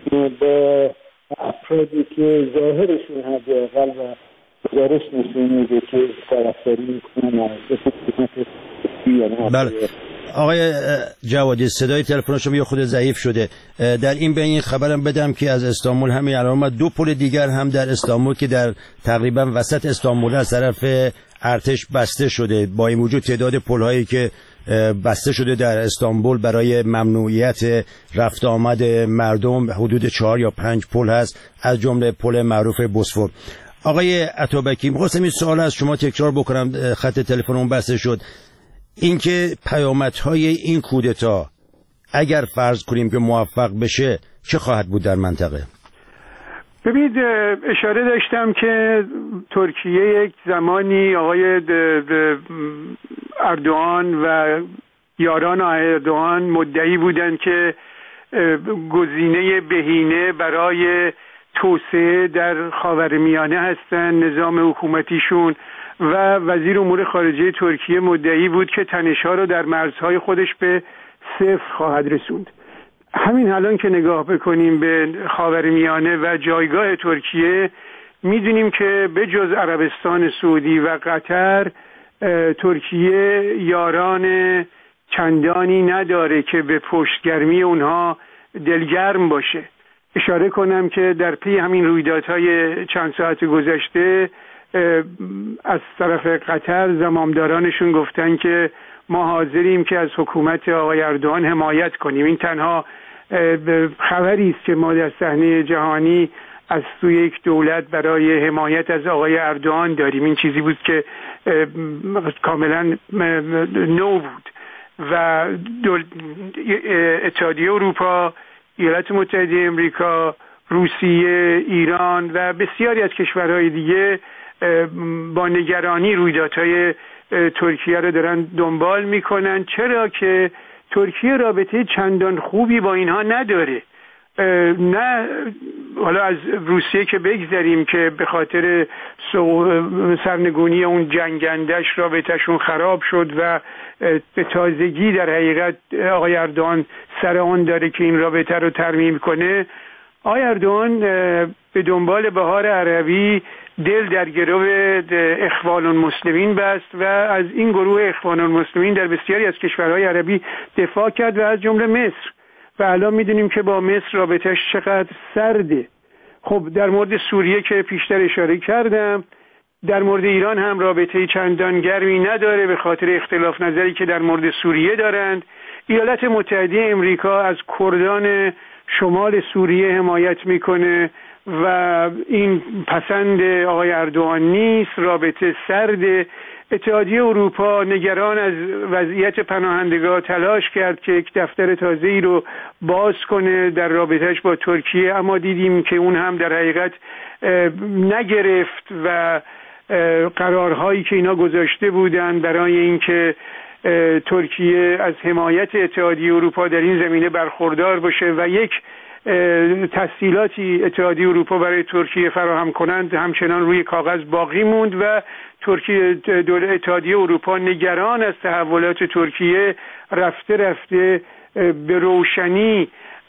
با افرادی که ظاهرشون حداقل و گزارش نشون میده که طرفداری میکنن از حکومت. بله آقای جوادی صدای تلفن شما یه خود ضعیف شده. در این بین این خبرم بدم که از استانبول همین الان ما دو پل دیگر هم در استانبول که در تقریبا وسط استانبول از طرف ارتش بسته شده. با این وجود تعداد پل‌هایی که بسته شده در استانبول برای ممنوعیت رفت آمد مردم حدود چهار یا پنج پل هست، از جمله پل معروف بوسفور. آقای عطابکی می‌خواستم این سوال از شما تکرار بکنم، خط تلفنم بسته شد. اینکه پیامدهای این کودتا اگر فرض کنیم که موفق بشه چه خواهد بود در منطقه؟ ببینید اشاره داشتم که ترکیه یک زمانی آقای اردوغان و یاران اردوغان مدعی بودند که گزینه بهینه برای توسعه در خاورمیانه هستند نظام حکومتیشون، و وزیر امور خارجه ترکیه مدعی بود که تنش‌ها رو در مرزهای خودش به صفر خواهد رسوند. همین الان که نگاه بکنیم به خاورمیانه و جایگاه ترکیه می‌دونیم که به جز عربستان سعودی و قطر ترکیه یاران چندانی نداره که به پشتگرمی اونها دلگرم باشه. اشاره کنم که در پی همین رویدادهای چند ساعت گذشته از طرف قطر زمامدارانشون گفتن که ما حاضریم که از حکومت آقای اردوغان حمایت کنیم. این تنها خبری است که ما در صحنه جهانی از سوی یک دولت برای حمایت از آقای اردوغان داریم. این چیزی بود که کاملا نو بود و اتحادیه اروپا، ایالات متحده امریکا، روسیه، ایران و بسیاری از کشورهای دیگه با نگرانی رویدادهای ترکیه رو دارن دنبال میکنن، چرا که ترکیه رابطه چندان خوبی با اینها نداره. نه حالا از روسیه که بگذاریم که به خاطر سرنگونی اون جنگندش رابطهشون خراب شد و به تازگی در حقیقت آقای اردوغان سر آن داره که این رابطه رو ترمیم کنه. آقای اردوغان به دنبال بهار عربی دل در گرو اخوان المسلمین بست و از این گروه اخوان المسلمین در بسیاری از کشورهای عربی دفاع کرد و از جمله مصر، و الان میدونیم که با مصر رابطهش چقدر سرده. خب در مورد سوریه که پیشتر اشاره کردم، در مورد ایران هم رابطه چندان گرمی نداره به خاطر اختلاف نظری که در مورد سوریه دارند. ایالات متحده امریکا از کردان شمال سوریه حمایت میکنه و این پسند آقای اردوغان نیست، رابطه سرده. اتحادیه اروپا نگران از وضعیت پناهندگان تلاش کرد که یک دفتر تازه‌ای رو باز کنه در رابطهش با ترکیه، اما دیدیم که اون هم در حقیقت نگرفت و قرارهایی که اینا گذاشته بودن برای اینکه ترکیه از حمایت اتحادیه اروپا در این زمینه برخوردار باشه و یک تسهیلاتی اتحادیه اروپا برای ترکیه فراهم کنند همچنان روی کاغذ باقی موند و ترکیه دولت اتحادیه اروپا نگران از تحولات ترکیه رفته رفته به روشنی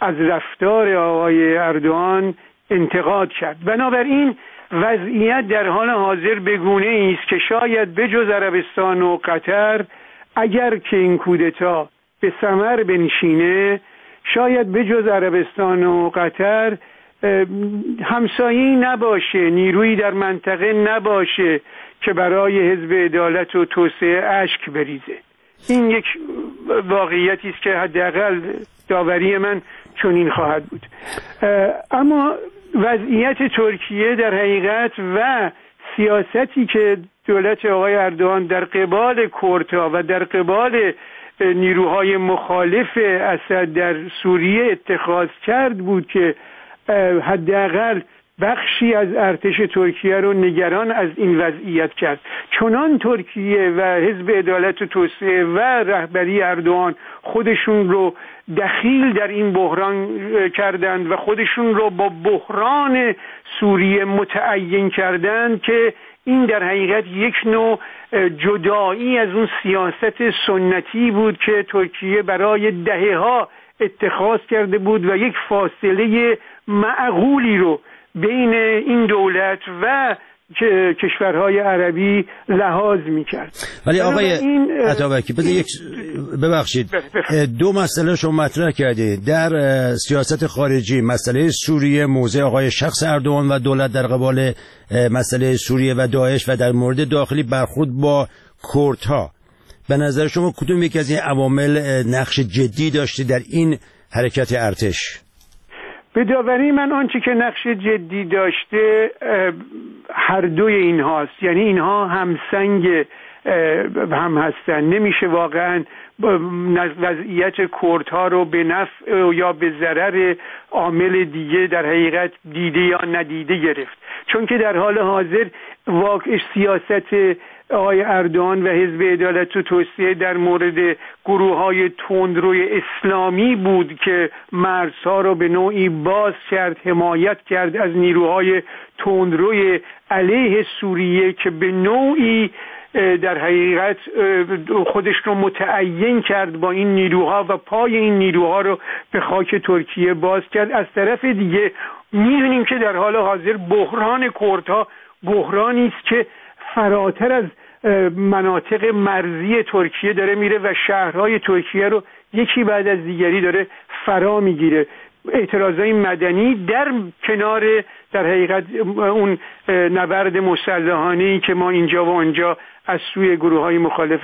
از رفتار آقای اردوغان انتقاد کرد. بنابراین وضعیت در حال حاضر به گونه‌ای است که شاید بجز عربستان و قطر، اگر که این کودتا به ثمر بنشینه، شاید بجز عربستان و قطر همسایه‌ای نباشه، نیرویی در منطقه نباشه که برای حزب عدالت و توسعه اشک بریزه. این یک واقعیتی است که حداقل داوری من چنین خواهد بود. اما وضعیت ترکیه در حقیقت و سیاستی که دولت آقای اردوغان در قبال کردها و در قبال نیروهای مخالف اسد در سوریه اتخاذ کرد بود که حداقل بخشی از ارتش ترکیه رو نگران از این وضعیت کرد. چنان ترکیه و حزب عدالت و توسعه و رهبری اردوغان خودشون رو دخیل در این بحران کردند و خودشون رو با بحران سوریه متعین کردند که این در حقیقت یک نوع جدایی از اون سیاست سنتی بود که ترکیه برای دهه‌ها اتخاذ کرده بود و یک فاصله معقولی رو بین این دولت و کشورهای عربی لحاظ میکرد. ولی آقای عطابکی بده یک ببخشید دو مسئله شما مطرح کردید در سیاست خارجی، مسئله سوریه، موضع آقای شخص اردوغان و دولت در قبال مسئله سوریه و داعش، و در مورد داخلی برخورد با کردها. به نظر شما کدوم یک از این عوامل نقش جدی داشته در این حرکت ارتش؟ به داوری من آنچه که نقش جدی داشته هر دوی اینهاست، یعنی اینها همسنگ هم هستن. نمیشه واقعا وضعیت کردها رو به نفع یا به ضرر عامل دیگه در حقیقت دیده یا ندیده گرفت، چون که در حال حاضر واقع سیاست آقای اردوغان و حزب عدالت و توسعه در مورد گروه‌های تندروی اسلامی بود که مرزها رو به نوعی باز کرد، حمایت کرد از نیروهای تندروی علیه سوریه که به نوعی در حقیقت خودش رو متعین کرد با این نیروها و پای این نیروها رو به خاک ترکیه باز کرد. از طرف دیگه می‌دونیم که در حال حاضر بحران کردها بحرانی است که فراتر از مناطق مرزی ترکیه داره میره و شهرهای ترکیه رو یکی بعد از دیگری داره فرا میگیره. اعتراضای مدنی در کنار در حقیقت اون نبرد مسلحانه‌ای که ما اینجا و اونجا از سوی گروه‌های مخالف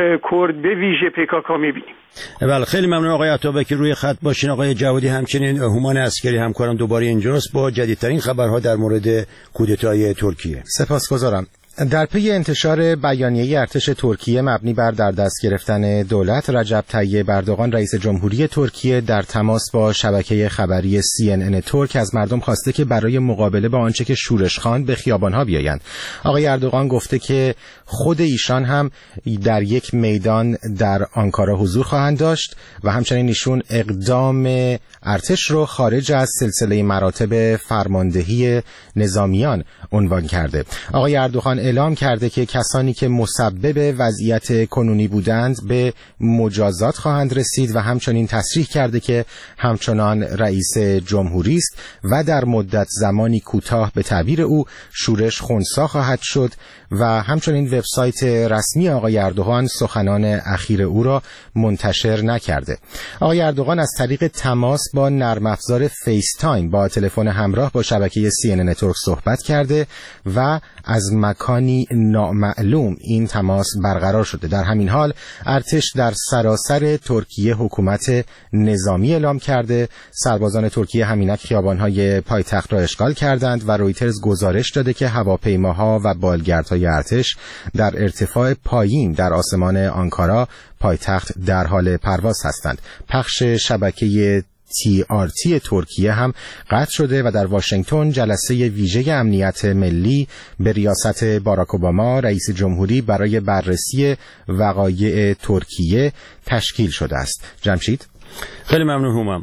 کرد به ویژه پیکاکا می‌بینیم. بله، خیلی ممنون آقای عطابکی روی خط باشین. آقای جوادی همچنین هومان عسکری همکارم دوباره اینجاست با جدیدترین خبرها در مورد کودتای ترکیه. سپاسگزارم. در پی انتشار بیانیه ارتش ترکیه مبنی بر در دست گرفتن دولت، رجب طیب اردوغان رئیس جمهوری ترکیه در تماس با شبکه خبری سی ان ان ترک از مردم خواسته که برای مقابله با آنچه که شورش خواند به خیابان‌ها بیایند. آقای اردوغان گفته که خود ایشان هم در یک میدان در آنکارا حضور خواهند داشت و همچنین ایشون اقدام ارتش رو خارج از سلسله مراتب فرماندهی نظامیان عنوان کرده. آقای اردوغان اعلام کرده که کسانی که مسبب وضعیت کنونی بودند به مجازات خواهند رسید و همچنین تصریح کرده که همچنان رئیس جمهوری است و در مدت زمانی کوتاه به تعبیر او شورش خنثی خواهد شد و همچنین وبسایت رسمی آقای اردوغان سخنان اخیر او را منتشر نکرده. آقای اردوغان از طریق تماس با نرم افزار فیس تایم با تلفن همراه با شبکه سی ان ان ترک صحبت کرده و از مکانی نامعلوم این تماس برقرار شده. در همین حال ارتش در سراسر ترکیه حکومت نظامی اعلام کرده. سربازان ترکیه همینک خیابان‌های پایتخت را اشغال کردند و رویترز گزارش داده که هواپیماها و بالگردهای ارتش در ارتفاع پایین در آسمان آنکارا پایتخت در حال پرواز هستند. پخش شبکه تی آر تی ترکیه هم قطع شده و در واشنگتن جلسه ویژه امنیت ملی به ریاست باراک اوباما رئیس جمهوری برای بررسی وقایع ترکیه تشکیل شده است. جمشید، خیلی ممنون هومم.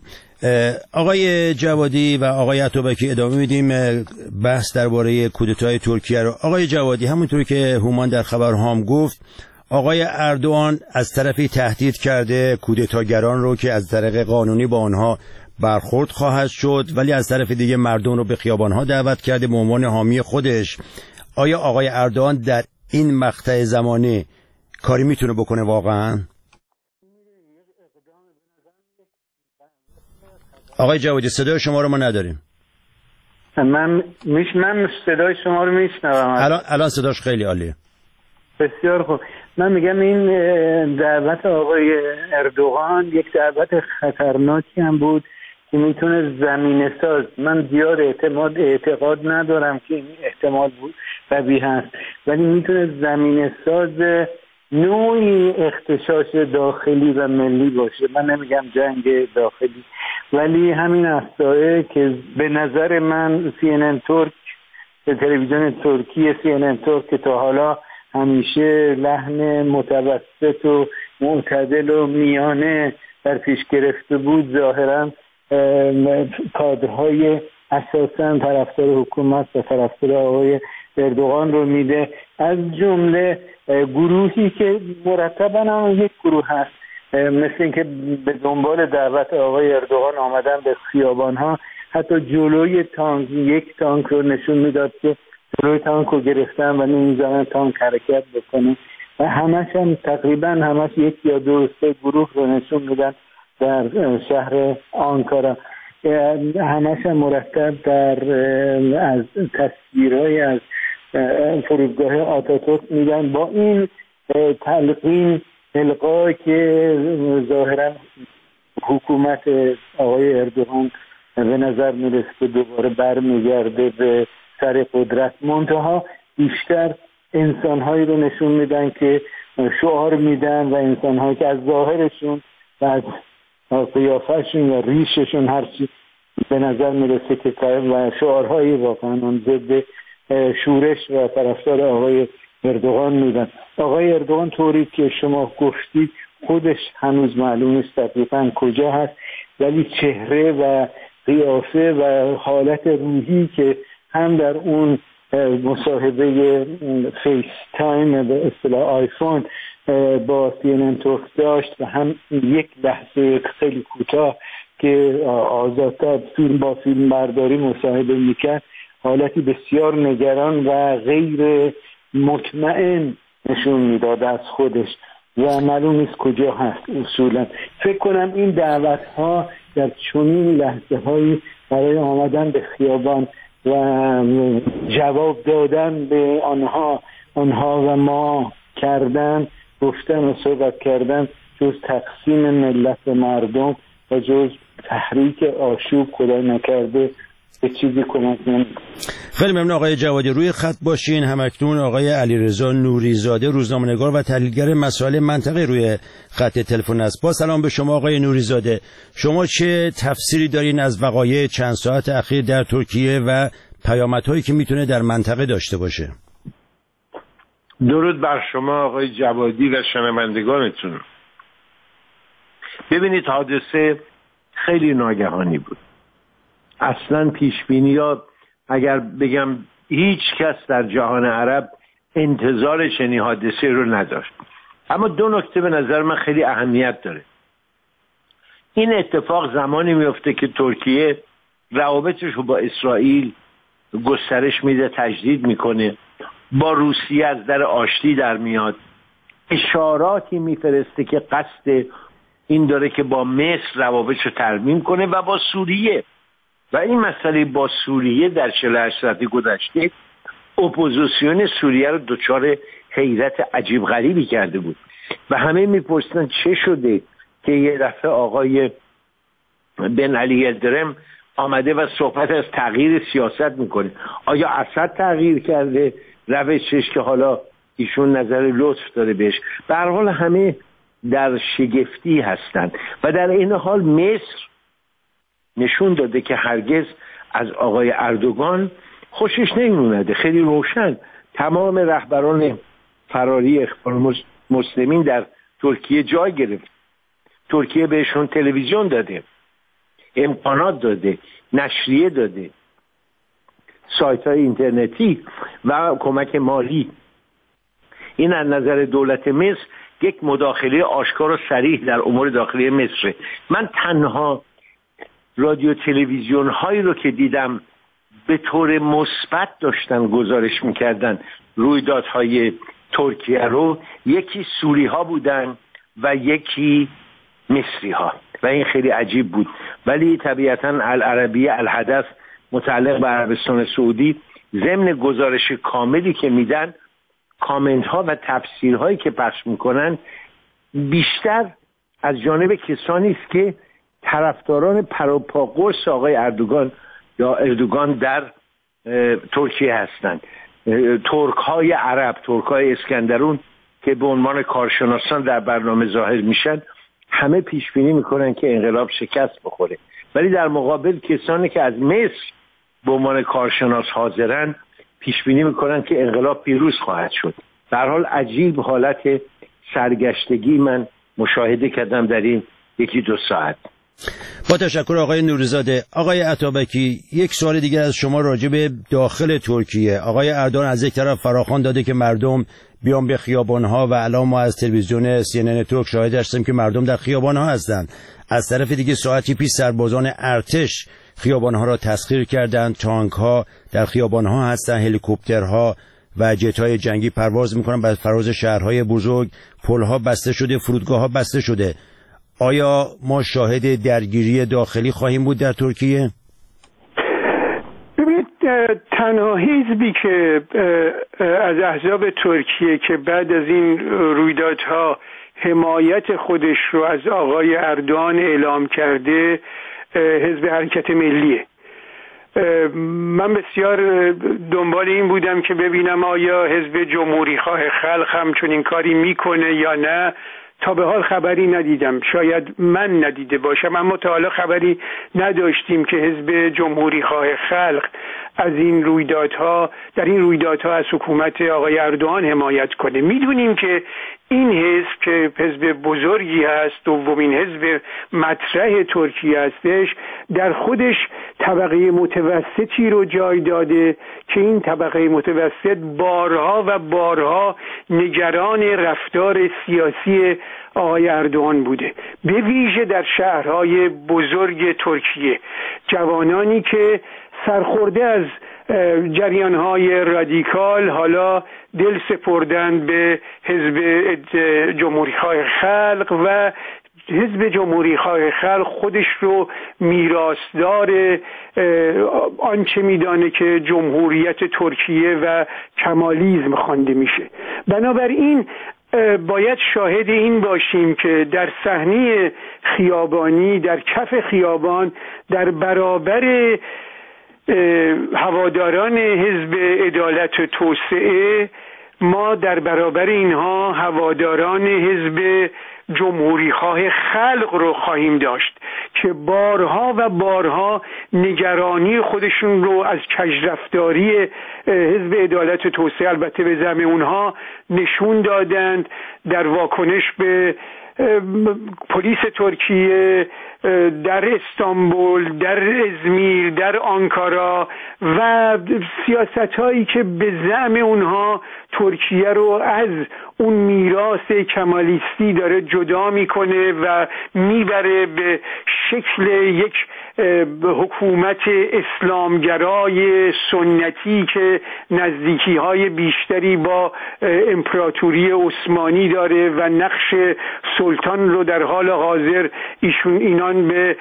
آقای جوادی و آقای عطابکی ادامه میدیم بحث درباره کودتای ترکیه رو. آقای جوادی، همونطوری که هومان در خبرهام گفت، آقای اردوغان از طرفی تهدید کرده کودتاگران رو که از طریق قانونی با آنها برخورد خواهد شد، ولی از طرف دیگه مردم رو به خیابان‌ها دعوت کرده به عنوان حامی خودش. آیا آقای اردوغان در این مقطع زمانی کاری میتونه بکنه واقعا؟ آقای جوادی صدای شما رو ما نداریم. من میش من صدای شما رو میشنوم. الان الان صداش خیلی عالیه. بسیار خوب. من میگم این دعوت آقای اردوغان یک دعوت خطرناکی هم بود که میتونه زمینه ساز، من زیاد اعتماد اعتقاد ندارم که این احتمال بود قوی هست، ولی میتونه زمینه ساز نوعی اختشاش داخلی و ملی باشه. من نمیگم جنگ داخلی، ولی همین اصطاعه که به نظر من سی ان ان ترک، تلویزیون ترکی سی ان ان ترک که تا حالا همیشه لحن متوسط و معتدل و میانه در پیش گرفته بود، ظاهرا کادرهای اساساً طرفدار حکومت و طرفدار آقای اردوغان رو میده، از جمله گروهی که مرتباً هم یک گروه هست، مثل اینکه به دنبال دعوت آقای اردوغان آمدن به خیابان‌ها، حتی جلوی تانک یک تانک رو نشون میداد که جلوی تانک رو گرفتن و نمیذارن تانک حرکت بکنه و همش هم تقریبا همش یک یا دو سه گروه رو نشون میدن در شهر آنکارا، همش هم مرتب در از تصویرهای از فرودگاه آتاتورک میدن با این تلقین القا که ظاهرا حکومت آقای اردوغان به نظر میرسه که دوباره برمیگرده به سر قدرت. منتها بیشتر انسانهایی رو نشون میدن که شعار میدن و انسانهایی که از ظاهرشون و از قیافهشون و ریششون هرچی به نظر میرسه که و شعارهایی واقعا ضد شورش و طرفدار آقای اردوغان میدن. آقای اردوغان طوری که شما گفتید خودش هنوز معلوم نیست دقیقاً کجا هست، ولی چهره و قیافه و حالت روحی که هم در اون مصاحبه فیس تایم به اصطلاح آیفون با سی ان ان ترک داشت و هم یک لحظه خیلی کوتاه که آزادتر فیلم با فیلم برداری مصاحبه میکرد، حالتی بسیار نگران و غیر مطمئن نشون میداد از خودش و معلوم نیست کجا هست. اصولا فکر کنم این دعوت ها در چنین لحظه هایی برای آمدن به خیابان و جواب دادن به آنها آنها و ما کردن، گفتن و صحبت کردن، جز تقسیم ملت مردم و جز تحریک آشوب خدای نکرده به چیزی کمک نمی‌کنه. خیلی ممنون آقای جوادی. روی خط باشین. همکنون آقای علیرضا نوریزاده روزنامه‌نگار و تحلیلگر مسائل منطقه روی خط تلفن است. با سلام به شما آقای نوریزاده. شما چه تفسیری دارین از وقایع چند ساعت اخیر در ترکیه و پیامدهایی که میتونه در منطقه داشته باشه؟ درود بر شما آقای جوادی و شنوندگانتون. ببینید حادثه خیلی ناگهانی بود. اصلا پیشبینی‌ها اگر بگم هیچ کس در جهان عرب انتظار چنین حادثه رو نداشت. اما دو نکته به نظر من خیلی اهمیت داره. این اتفاق زمانی میفته که ترکیه روابطش رو با اسرائیل گسترش میده، تجدید میکنه، با روسیه از در آشتی در میاد، اشاراتی میفرسته که قصد این داره که با مصر روابطش رو ترمیم کنه و با سوریه. و این مسئله با سوریه در چهل و هشت ساعت گذشته اپوزیسیون سوریه رو دچار حیرت عجیب غریبی کرده بود و همه میپرسیدن چه شده که یه دفعه آقای بن علی یلدرم آمده و صحبت از تغییر سیاست میکنه. آیا اسد تغییر کرده روشش که حالا ایشون نظر لطف داره بهش؟ به هر حال همه در شگفتی هستند و در این حال مصر نشون داده که هرگز از آقای اردوغان خوشش نمیومده. خیلی روشن تمام رهبران فراری اخوان مسلمین در ترکیه جای گرفت. ترکیه بهشون تلویزیون داده، امکانات داده، نشریه داده، سایت های اینترنتی و کمک مالی. این از نظر دولت مصر یک مداخله آشکار و صریح در امور داخلی مصر. من تنها رادیو تلویزیون هایی رو که دیدم به طور مثبت داشتن گزارش میکردن رویدادهای ترکیه رو، یکی سوری ها بودن و یکی مصری ها و این خیلی عجیب بود. ولی طبیعتا العربیه الحدث متعلق به عربستان سعودی ضمن گزارش کاملی که میدن، کامنت ها و تفسیر هایی که پخش میکنن بیشتر از جانب کسانی است که طرفداران پروپا قرص آقای اردوغان یا اردوغان در ترکیه هستند. ترک های عرب، ترک های اسکندرون که به عنوان کارشناسان در برنامه ظاهر میشن، همه پیش بینی میکنن که انقلاب شکست بخوره. ولی در مقابل کسانی که از مصر به عنوان کارشناس حاضرن پیش بینی میکنن که انقلاب پیروز خواهد شد. در حال عجیب حالت سرگشتگی من مشاهده کردم در این یکی دو ساعت. با تشکر آقای نوری‌زاده. آقای عطابکی، یک سوال دیگر از شما راجع به داخل ترکیه. آقای اردوغان از یک طرف فراخوان داده که مردم بیان به خیابان‌ها و الان ما از تلویزیون سی ان ان ترک شاهد هستیم که مردم در خیابان‌ها هستند. از طرف دیگه ساعتی پیش سربازان ارتش خیابان‌ها را تسخیر کردند، تانک‌ها در خیابان‌ها هستند، هلیکوپترها و جت‌های جنگی پرواز می‌کنند بر فراز شهرهای بزرگ، پل‌ها بسته شده، فرودگاه‌ها بسته شده. آیا ما شاهد درگیری داخلی خواهیم بود در ترکیه؟ ببینید، تنها حزبی که از احزاب ترکیه که بعد از این رویدادها حمایت خودش رو از آقای اردوغان اعلام کرده حزب حرکت ملیه. من بسیار دنبال این بودم که ببینم آیا حزب جمهوری خواه خلق هم چنین کاری میکنه یا نه. تا به حال خبری ندیدم، شاید من ندیده باشم، اما تا حالا خبری نداشتیم که حزب جمهوری خواه خلق از این رویدادها در این رویدادها از حکومت آقای اردوغان حمایت کنه. میدونیم که این حزب که حزب بزرگی هست، دومین حزب مطرح ترکیه هستش، در خودش طبقه متوسطی رو جای داده که این طبقه متوسط بارها و بارها نگران رفتار سیاسی آقای اردوغان بوده، به ویژه در شهرهای بزرگ ترکیه. جوانانی که سرخورده از جریانهای رادیکال حالا دل سپردند به حزب جمهوری خواه خلق و حزب جمهوری خواه خلق خودش رو میراثدار آنچه میدانه که جمهوریت ترکیه و کمالیسم خوانده میشه. بنابراین باید شاهد این باشیم که در صحنه خیابانی، در کف خیابان، در برابر هواداران حزب عدالت و توسعه، ما در برابر اینها هواداران حزب جمهوری خواه خلق رو خواهیم داشت که بارها و بارها نگرانی خودشون رو از کجرفتاری حزب عدالت و توسعه، البته به زعم اونها، نشون دادند در واکنش به پلیس ترکیه در استانبول، در ازمیر، در آنکارا و سیاست هایی که به زعم اونها ترکیه رو از اون میراث کمالیستی داره جدا میکنه و میبره به شکل یک حکومت اسلامگرای سنتی که نزدیکی های بیشتری با امپراتوری عثمانی داره و نقش سلطان رو در حال حاضر ایشون اینان به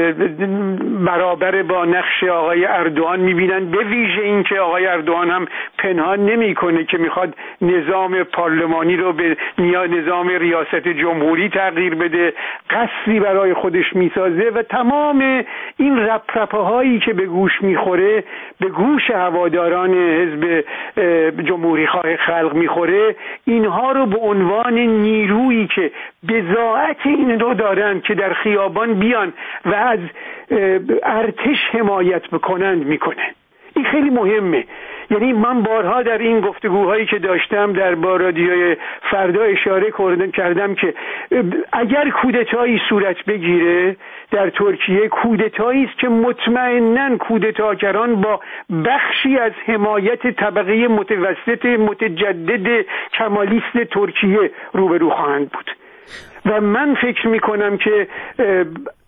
برابر با نقش آقای اردوغان میبینن. به ویژه این که آقای اردوغان هم پنهان نمیکنه که میخواد نظام پارلمانی رو به نظام ریاست جمهوری تغییر بده، قصری برای خودش میسازه و تمام این رپرپه هایی که به گوش میخوره، به گوش هواداران حزب جمهوری خواه خلق میخوره، اینها رو به عنوان نیرویی که بضاعت این رو دارن که در خیابان بیان و از ارتش حمایت بکنند میکنن. این خیلی مهمه. یعنی من بارها در این گفتگوهایی که داشتم در با رادیوی فردا اشاره کردم که اگر کودتایی صورت بگیره در ترکیه، کودتایی است که مطمئناً کودتاگران با بخشی از حمایت طبقه متوسط متجدد کمالیست ترکیه روبرو خواهند بود و من فکر میکنم که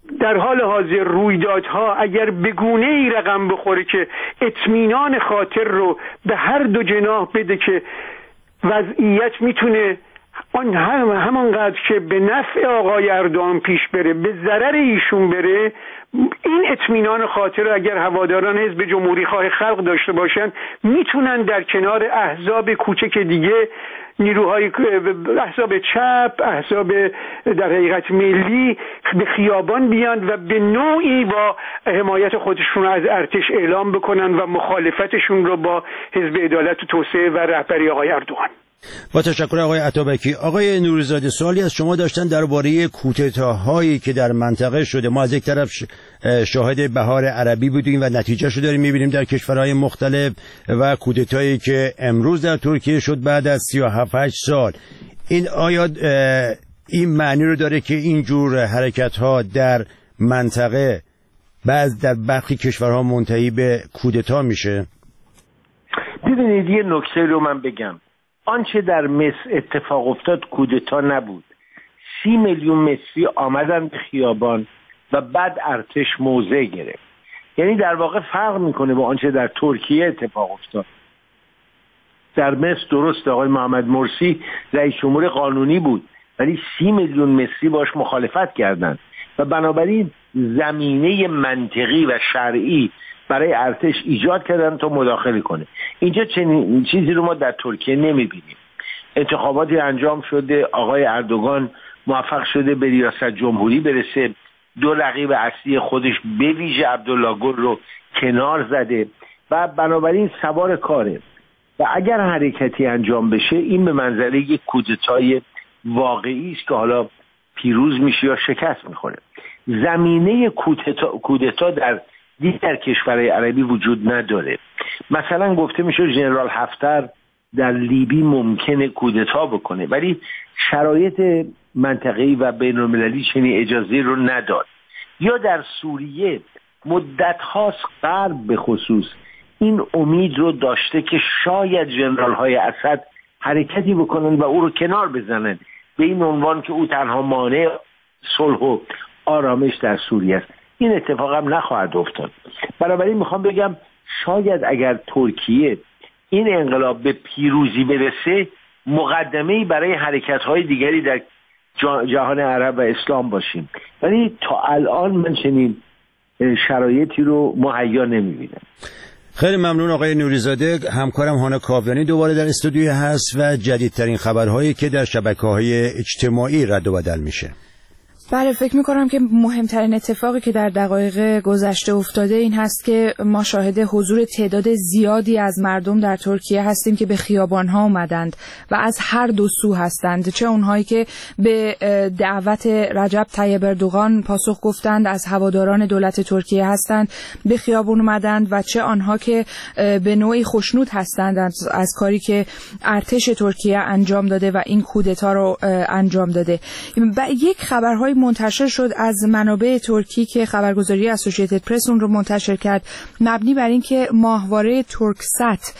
در حال حاضر رویدادها اگر به گونه ای رقم بخوره که اطمینان خاطر رو به هر دو جناح بده که وضعیت میتونه آن هم همانقدر که به نفع آقای اردوغان پیش بره به ضرر ایشون بره، این اطمینان خاطر اگر هواداران حزب جمهوری خواه خلق داشته باشن میتونن در کنار احزاب کوچک دیگه، نیروهای احزاب چپ، احزاب در حقیقت ملی، به خیابان بیان و به نوعی با حمایت خودشون از ارتش اعلام بکنن و مخالفتشون رو با حزب عدالت و توسعه و رهبری آقای اردوغان. با تشکر آقای عطابکی. آقای نوری‌زاده، سوالی از شما داشتن درباره کودتاهایی که در منطقه شده. ما از یک طرف شاهد بهار عربی بودیم و نتیجه‌شو داریم می‌بینیم در کشورهای مختلف و کودتایی که امروز در ترکیه شد بعد از سی و هفت سال. این آیا این معنی رو داره که این جور حرکت‌ها در منطقه بعض در برخی کشورها منتهی به کودتا میشه؟ ببینید یه نکته رو من بگم. آنچه در مصر اتفاق افتاد کودتا نبود. سی میلیون مصری آمدن به خیابان و بعد ارتش موضع گرفت. یعنی در واقع فرق میکنه با آنچه در ترکیه اتفاق افتاد. در مصر درست آقای محمد مرسی رئیس جمهور قانونی بود، ولی سی میلیون مصری باش مخالفت کردند و بنابراین زمینه منطقی و شرعی برای ارتش ایجاد کردن تا مداخله کنه. اینجا چنین چیزی رو ما در ترکیه نمیبینیم. انتخاباتی انجام شده، آقای اردوغان موفق شده به ریاست جمهوری برسه، دو رقیب اصلی خودش به ویژه عبدالله گل رو کنار زده و بنابراین سوار کاره و اگر حرکتی انجام بشه این به منزله یک کودتای واقعی است که حالا پیروز میشه یا شکست میخوره. زمینه کودتا, کودتا در دیگر کشورهای عربی وجود نداره. مثلا گفته میشه ژنرال حفتر در لیبی ممکنه کودتا بکنه، ولی شرایط منطقه‌ای و بین‌المللی چنین اجازه رو نداد. یا در سوریه مدت هاست غرب به خصوص این امید رو داشته که شاید ژنرال های اسد حرکتی بکنن و او رو کنار بزنن به این عنوان که او تنها مانع صلح و آرامش در سوریه است. این اتفاق هم نخواهد افتاد. بنابراین میخوام بگم شاید اگر ترکیه این انقلاب به پیروزی برسه مقدمه‌ای برای حرکت‌های دیگری در جهان عرب و اسلام باشیم، ولی تا الان من چنین شرایطی رو مهیا نمی‌بینم. خیلی ممنون آقای نوری‌زاده. همکارم هانا کاویانی دوباره در استودیو هست و جدیدترین خبرهایی که در شبکه‌های اجتماعی رد و بدل میشه. بله، فکر میکنم که مهمترین اتفاقی که در دقایق گذشته افتاده این هست که ما شاهد حضور تعداد زیادی از مردم در ترکیه هستیم که به خیابانها اومدند و از هر دو سو هستند، چه اونهایی که به دعوت رجب طیب اردوغان پاسخ گفتند از هواداران دولت ترکیه هستند به خیابان اومدند و چه آنها که به نوعی خوشنود هستند از, از کاری که ارتش ترکیه انجام داده و این کودتا رو انجام داده. و یک خبرهای منتشر شد از منابع ترکی که خبرگزاری اسوسییتد پرس اون رو منتشر کرد، مبنی بر این که ماهواره ترکست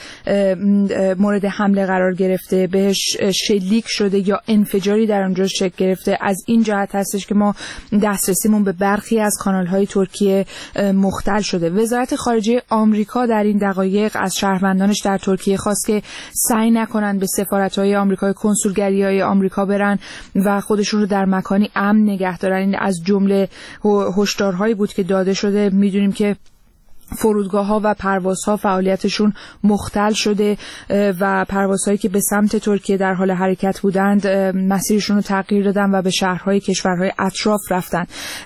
مورد حمله قرار گرفته، بهش شلیک شده یا انفجاری در اونجا شکل گرفته. از این جهت هستش که ما دسترسیمون به برخی از کانال‌های ترکیه مختل شده. وزارت خارجه آمریکا در این دقایق از شهروندانش در ترکیه خواست که سعی نکنن به سفارت‌های آمریکا، کنسولگری‌های آمریکا برن و خودشون رو در مکانی امن نگه دارن. این از جمله هشدارهایی بود که داده شده. میدونیم که فرودگاه‌ها و پروازها فعالیتشون مختل شده و پروازهایی که به سمت ترکیه در حال حرکت بودند مسیرشون رو تغییر دادن و به شهرهای کشورهای اطراف رفتن.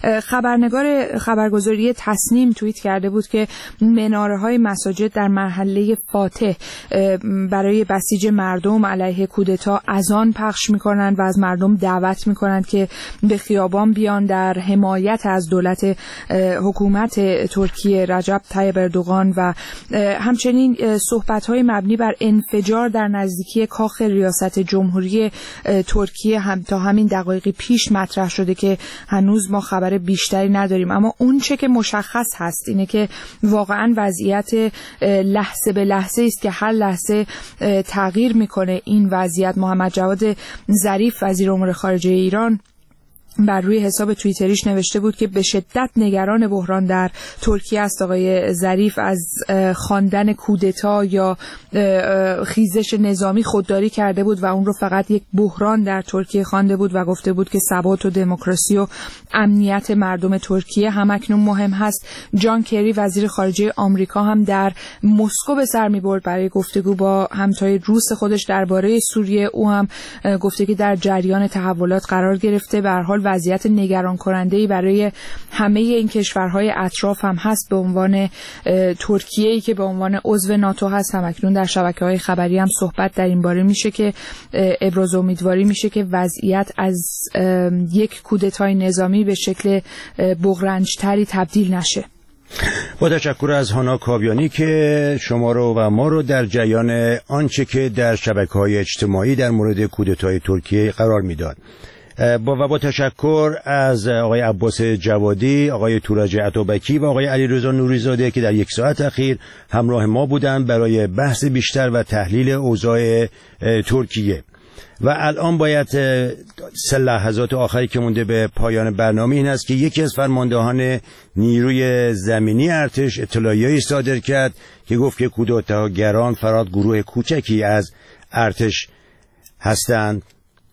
خبرنگار خبرگزاری تصنیم توییت کرده بود که مناره‌های مساجد در محله فاتح برای بسیج مردم علیه کودتا اذان پخش می‌کنند و از مردم دعوت می‌کنند که به خیابان بیان در حمایت از دولت حکومت ترکیه رجب طیب اردوغان و همچنین صحبت‌های مبنی بر انفجار در نزدیکی کاخ ریاست جمهوری ترکیه هم تا همین دقایقی پیش مطرح شده که هنوز ما خبر بیشتری نداریم. اما اون چه که مشخص هست اینه که واقعاً وضعیت لحظه به لحظه است که هر لحظه تغییر میکنه این وضعیت. محمد جواد ظریف وزیر امور خارجه ایران بر روی حساب توییتریش نوشته بود که به شدت نگران بحران در ترکیه است. آقای ظریف از خواندن کودتا یا خیزش نظامی خودداری کرده بود و اون رو فقط یک بحران در ترکیه خوانده بود و گفته بود که ثبات و دموکراسی و امنیت مردم ترکیه همکنون مهم هست. جان کری وزیر خارجه آمریکا هم در مسکو به سر می‌برد برای گفتگو با همتای روس خودش درباره سوریه. او هم گفته که در جریان تحولات قرار گرفته. به هر حال وضعیت نگران کننده‌ای برای همه این کشورهای اطراف هم هست. به عنوان ترکیه‌ای که به عنوان عضو ناتو هست، همکنون در شبکه‌های خبری هم صحبت در این باره میشه که ابراز امیدواری میشه که وضعیت از یک کودتای نظامی به شکل بغرنج‌تری تبدیل نشه. با تشکر از هانا کاویانی که شما رو و ما رو در جریان آنچه که در شبکه‌های اجتماعی در مورد کودتای ترکیه قرار میداد. با و با تشکر از آقای عباس جوادی، آقای تورج عطابکی و آقای علیرضا نوری‌زاده که در یک ساعت اخیر همراه ما بودند برای بحث بیشتر و تحلیل اوضاع ترکیه. و الان باید سه لحظات آخری که مونده به پایان برنامه این است که یکی از فرماندهان نیروی زمینی ارتش اطلاعیه‌ای صادر کرد که گفت که کودتاگران فراد گروه کوچکی از ارتش هستند.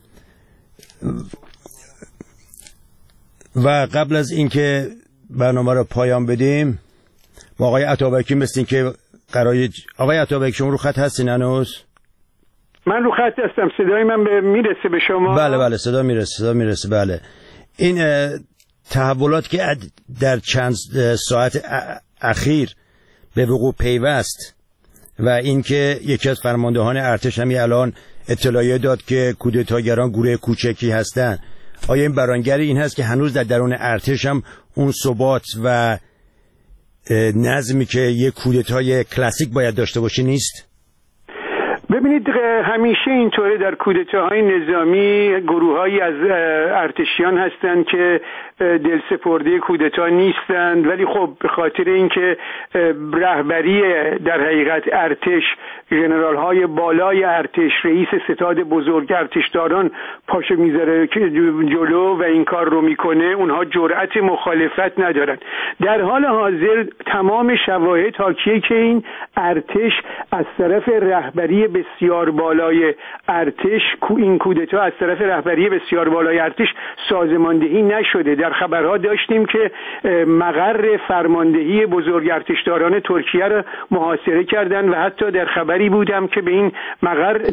و قبل از اینکه برنامه رو پایان بدیم با آقای عطابکی مثل این که قرار آقای عطابکی شما رو خط هستین هنوز؟ من رو خط هستم. صدای من به میرسه به شما؟ بله بله صدا میرسه صدا میرسه بله. این تحولات که در چند ساعت اخیر به وقوع پیوست و اینکه یکی از فرماندهان ارتش همین الان اطلاعیه داد که کودتاگران گروه کوچکی هستند، آیا این برانگری این هست که هنوز در درون ارتش هم اون ثبات و نظمی که یک کودتای کلاسیک باید داشته باشه نیست؟ ببینید همیشه اینطوره، در کودتاهای نظامی گروهایی از ارتشیان هستند که دل سپرده کودتا نیستند، ولی خب به خاطر اینکه رهبری در حقیقت ارتش، ژنرال های بالای ارتش، رئیس ستاد بزرگ ارتشداران پاشو میذاره که جلو و این کار رو میکنه، اونها جرأت مخالفت ندارن. در حال حاضر تمام شواهد حاکیه که این ارتش از طرف رهبری بسیار بالای ارتش، این کودتا از طرف رهبری بسیار بالای ارتش سازماندهی نشده. در خبرها داشتیم که مقر فرماندهی بزرگ ارتشداران ترکیه را محاصره کردن و حتی در خبری بودم که به این مقر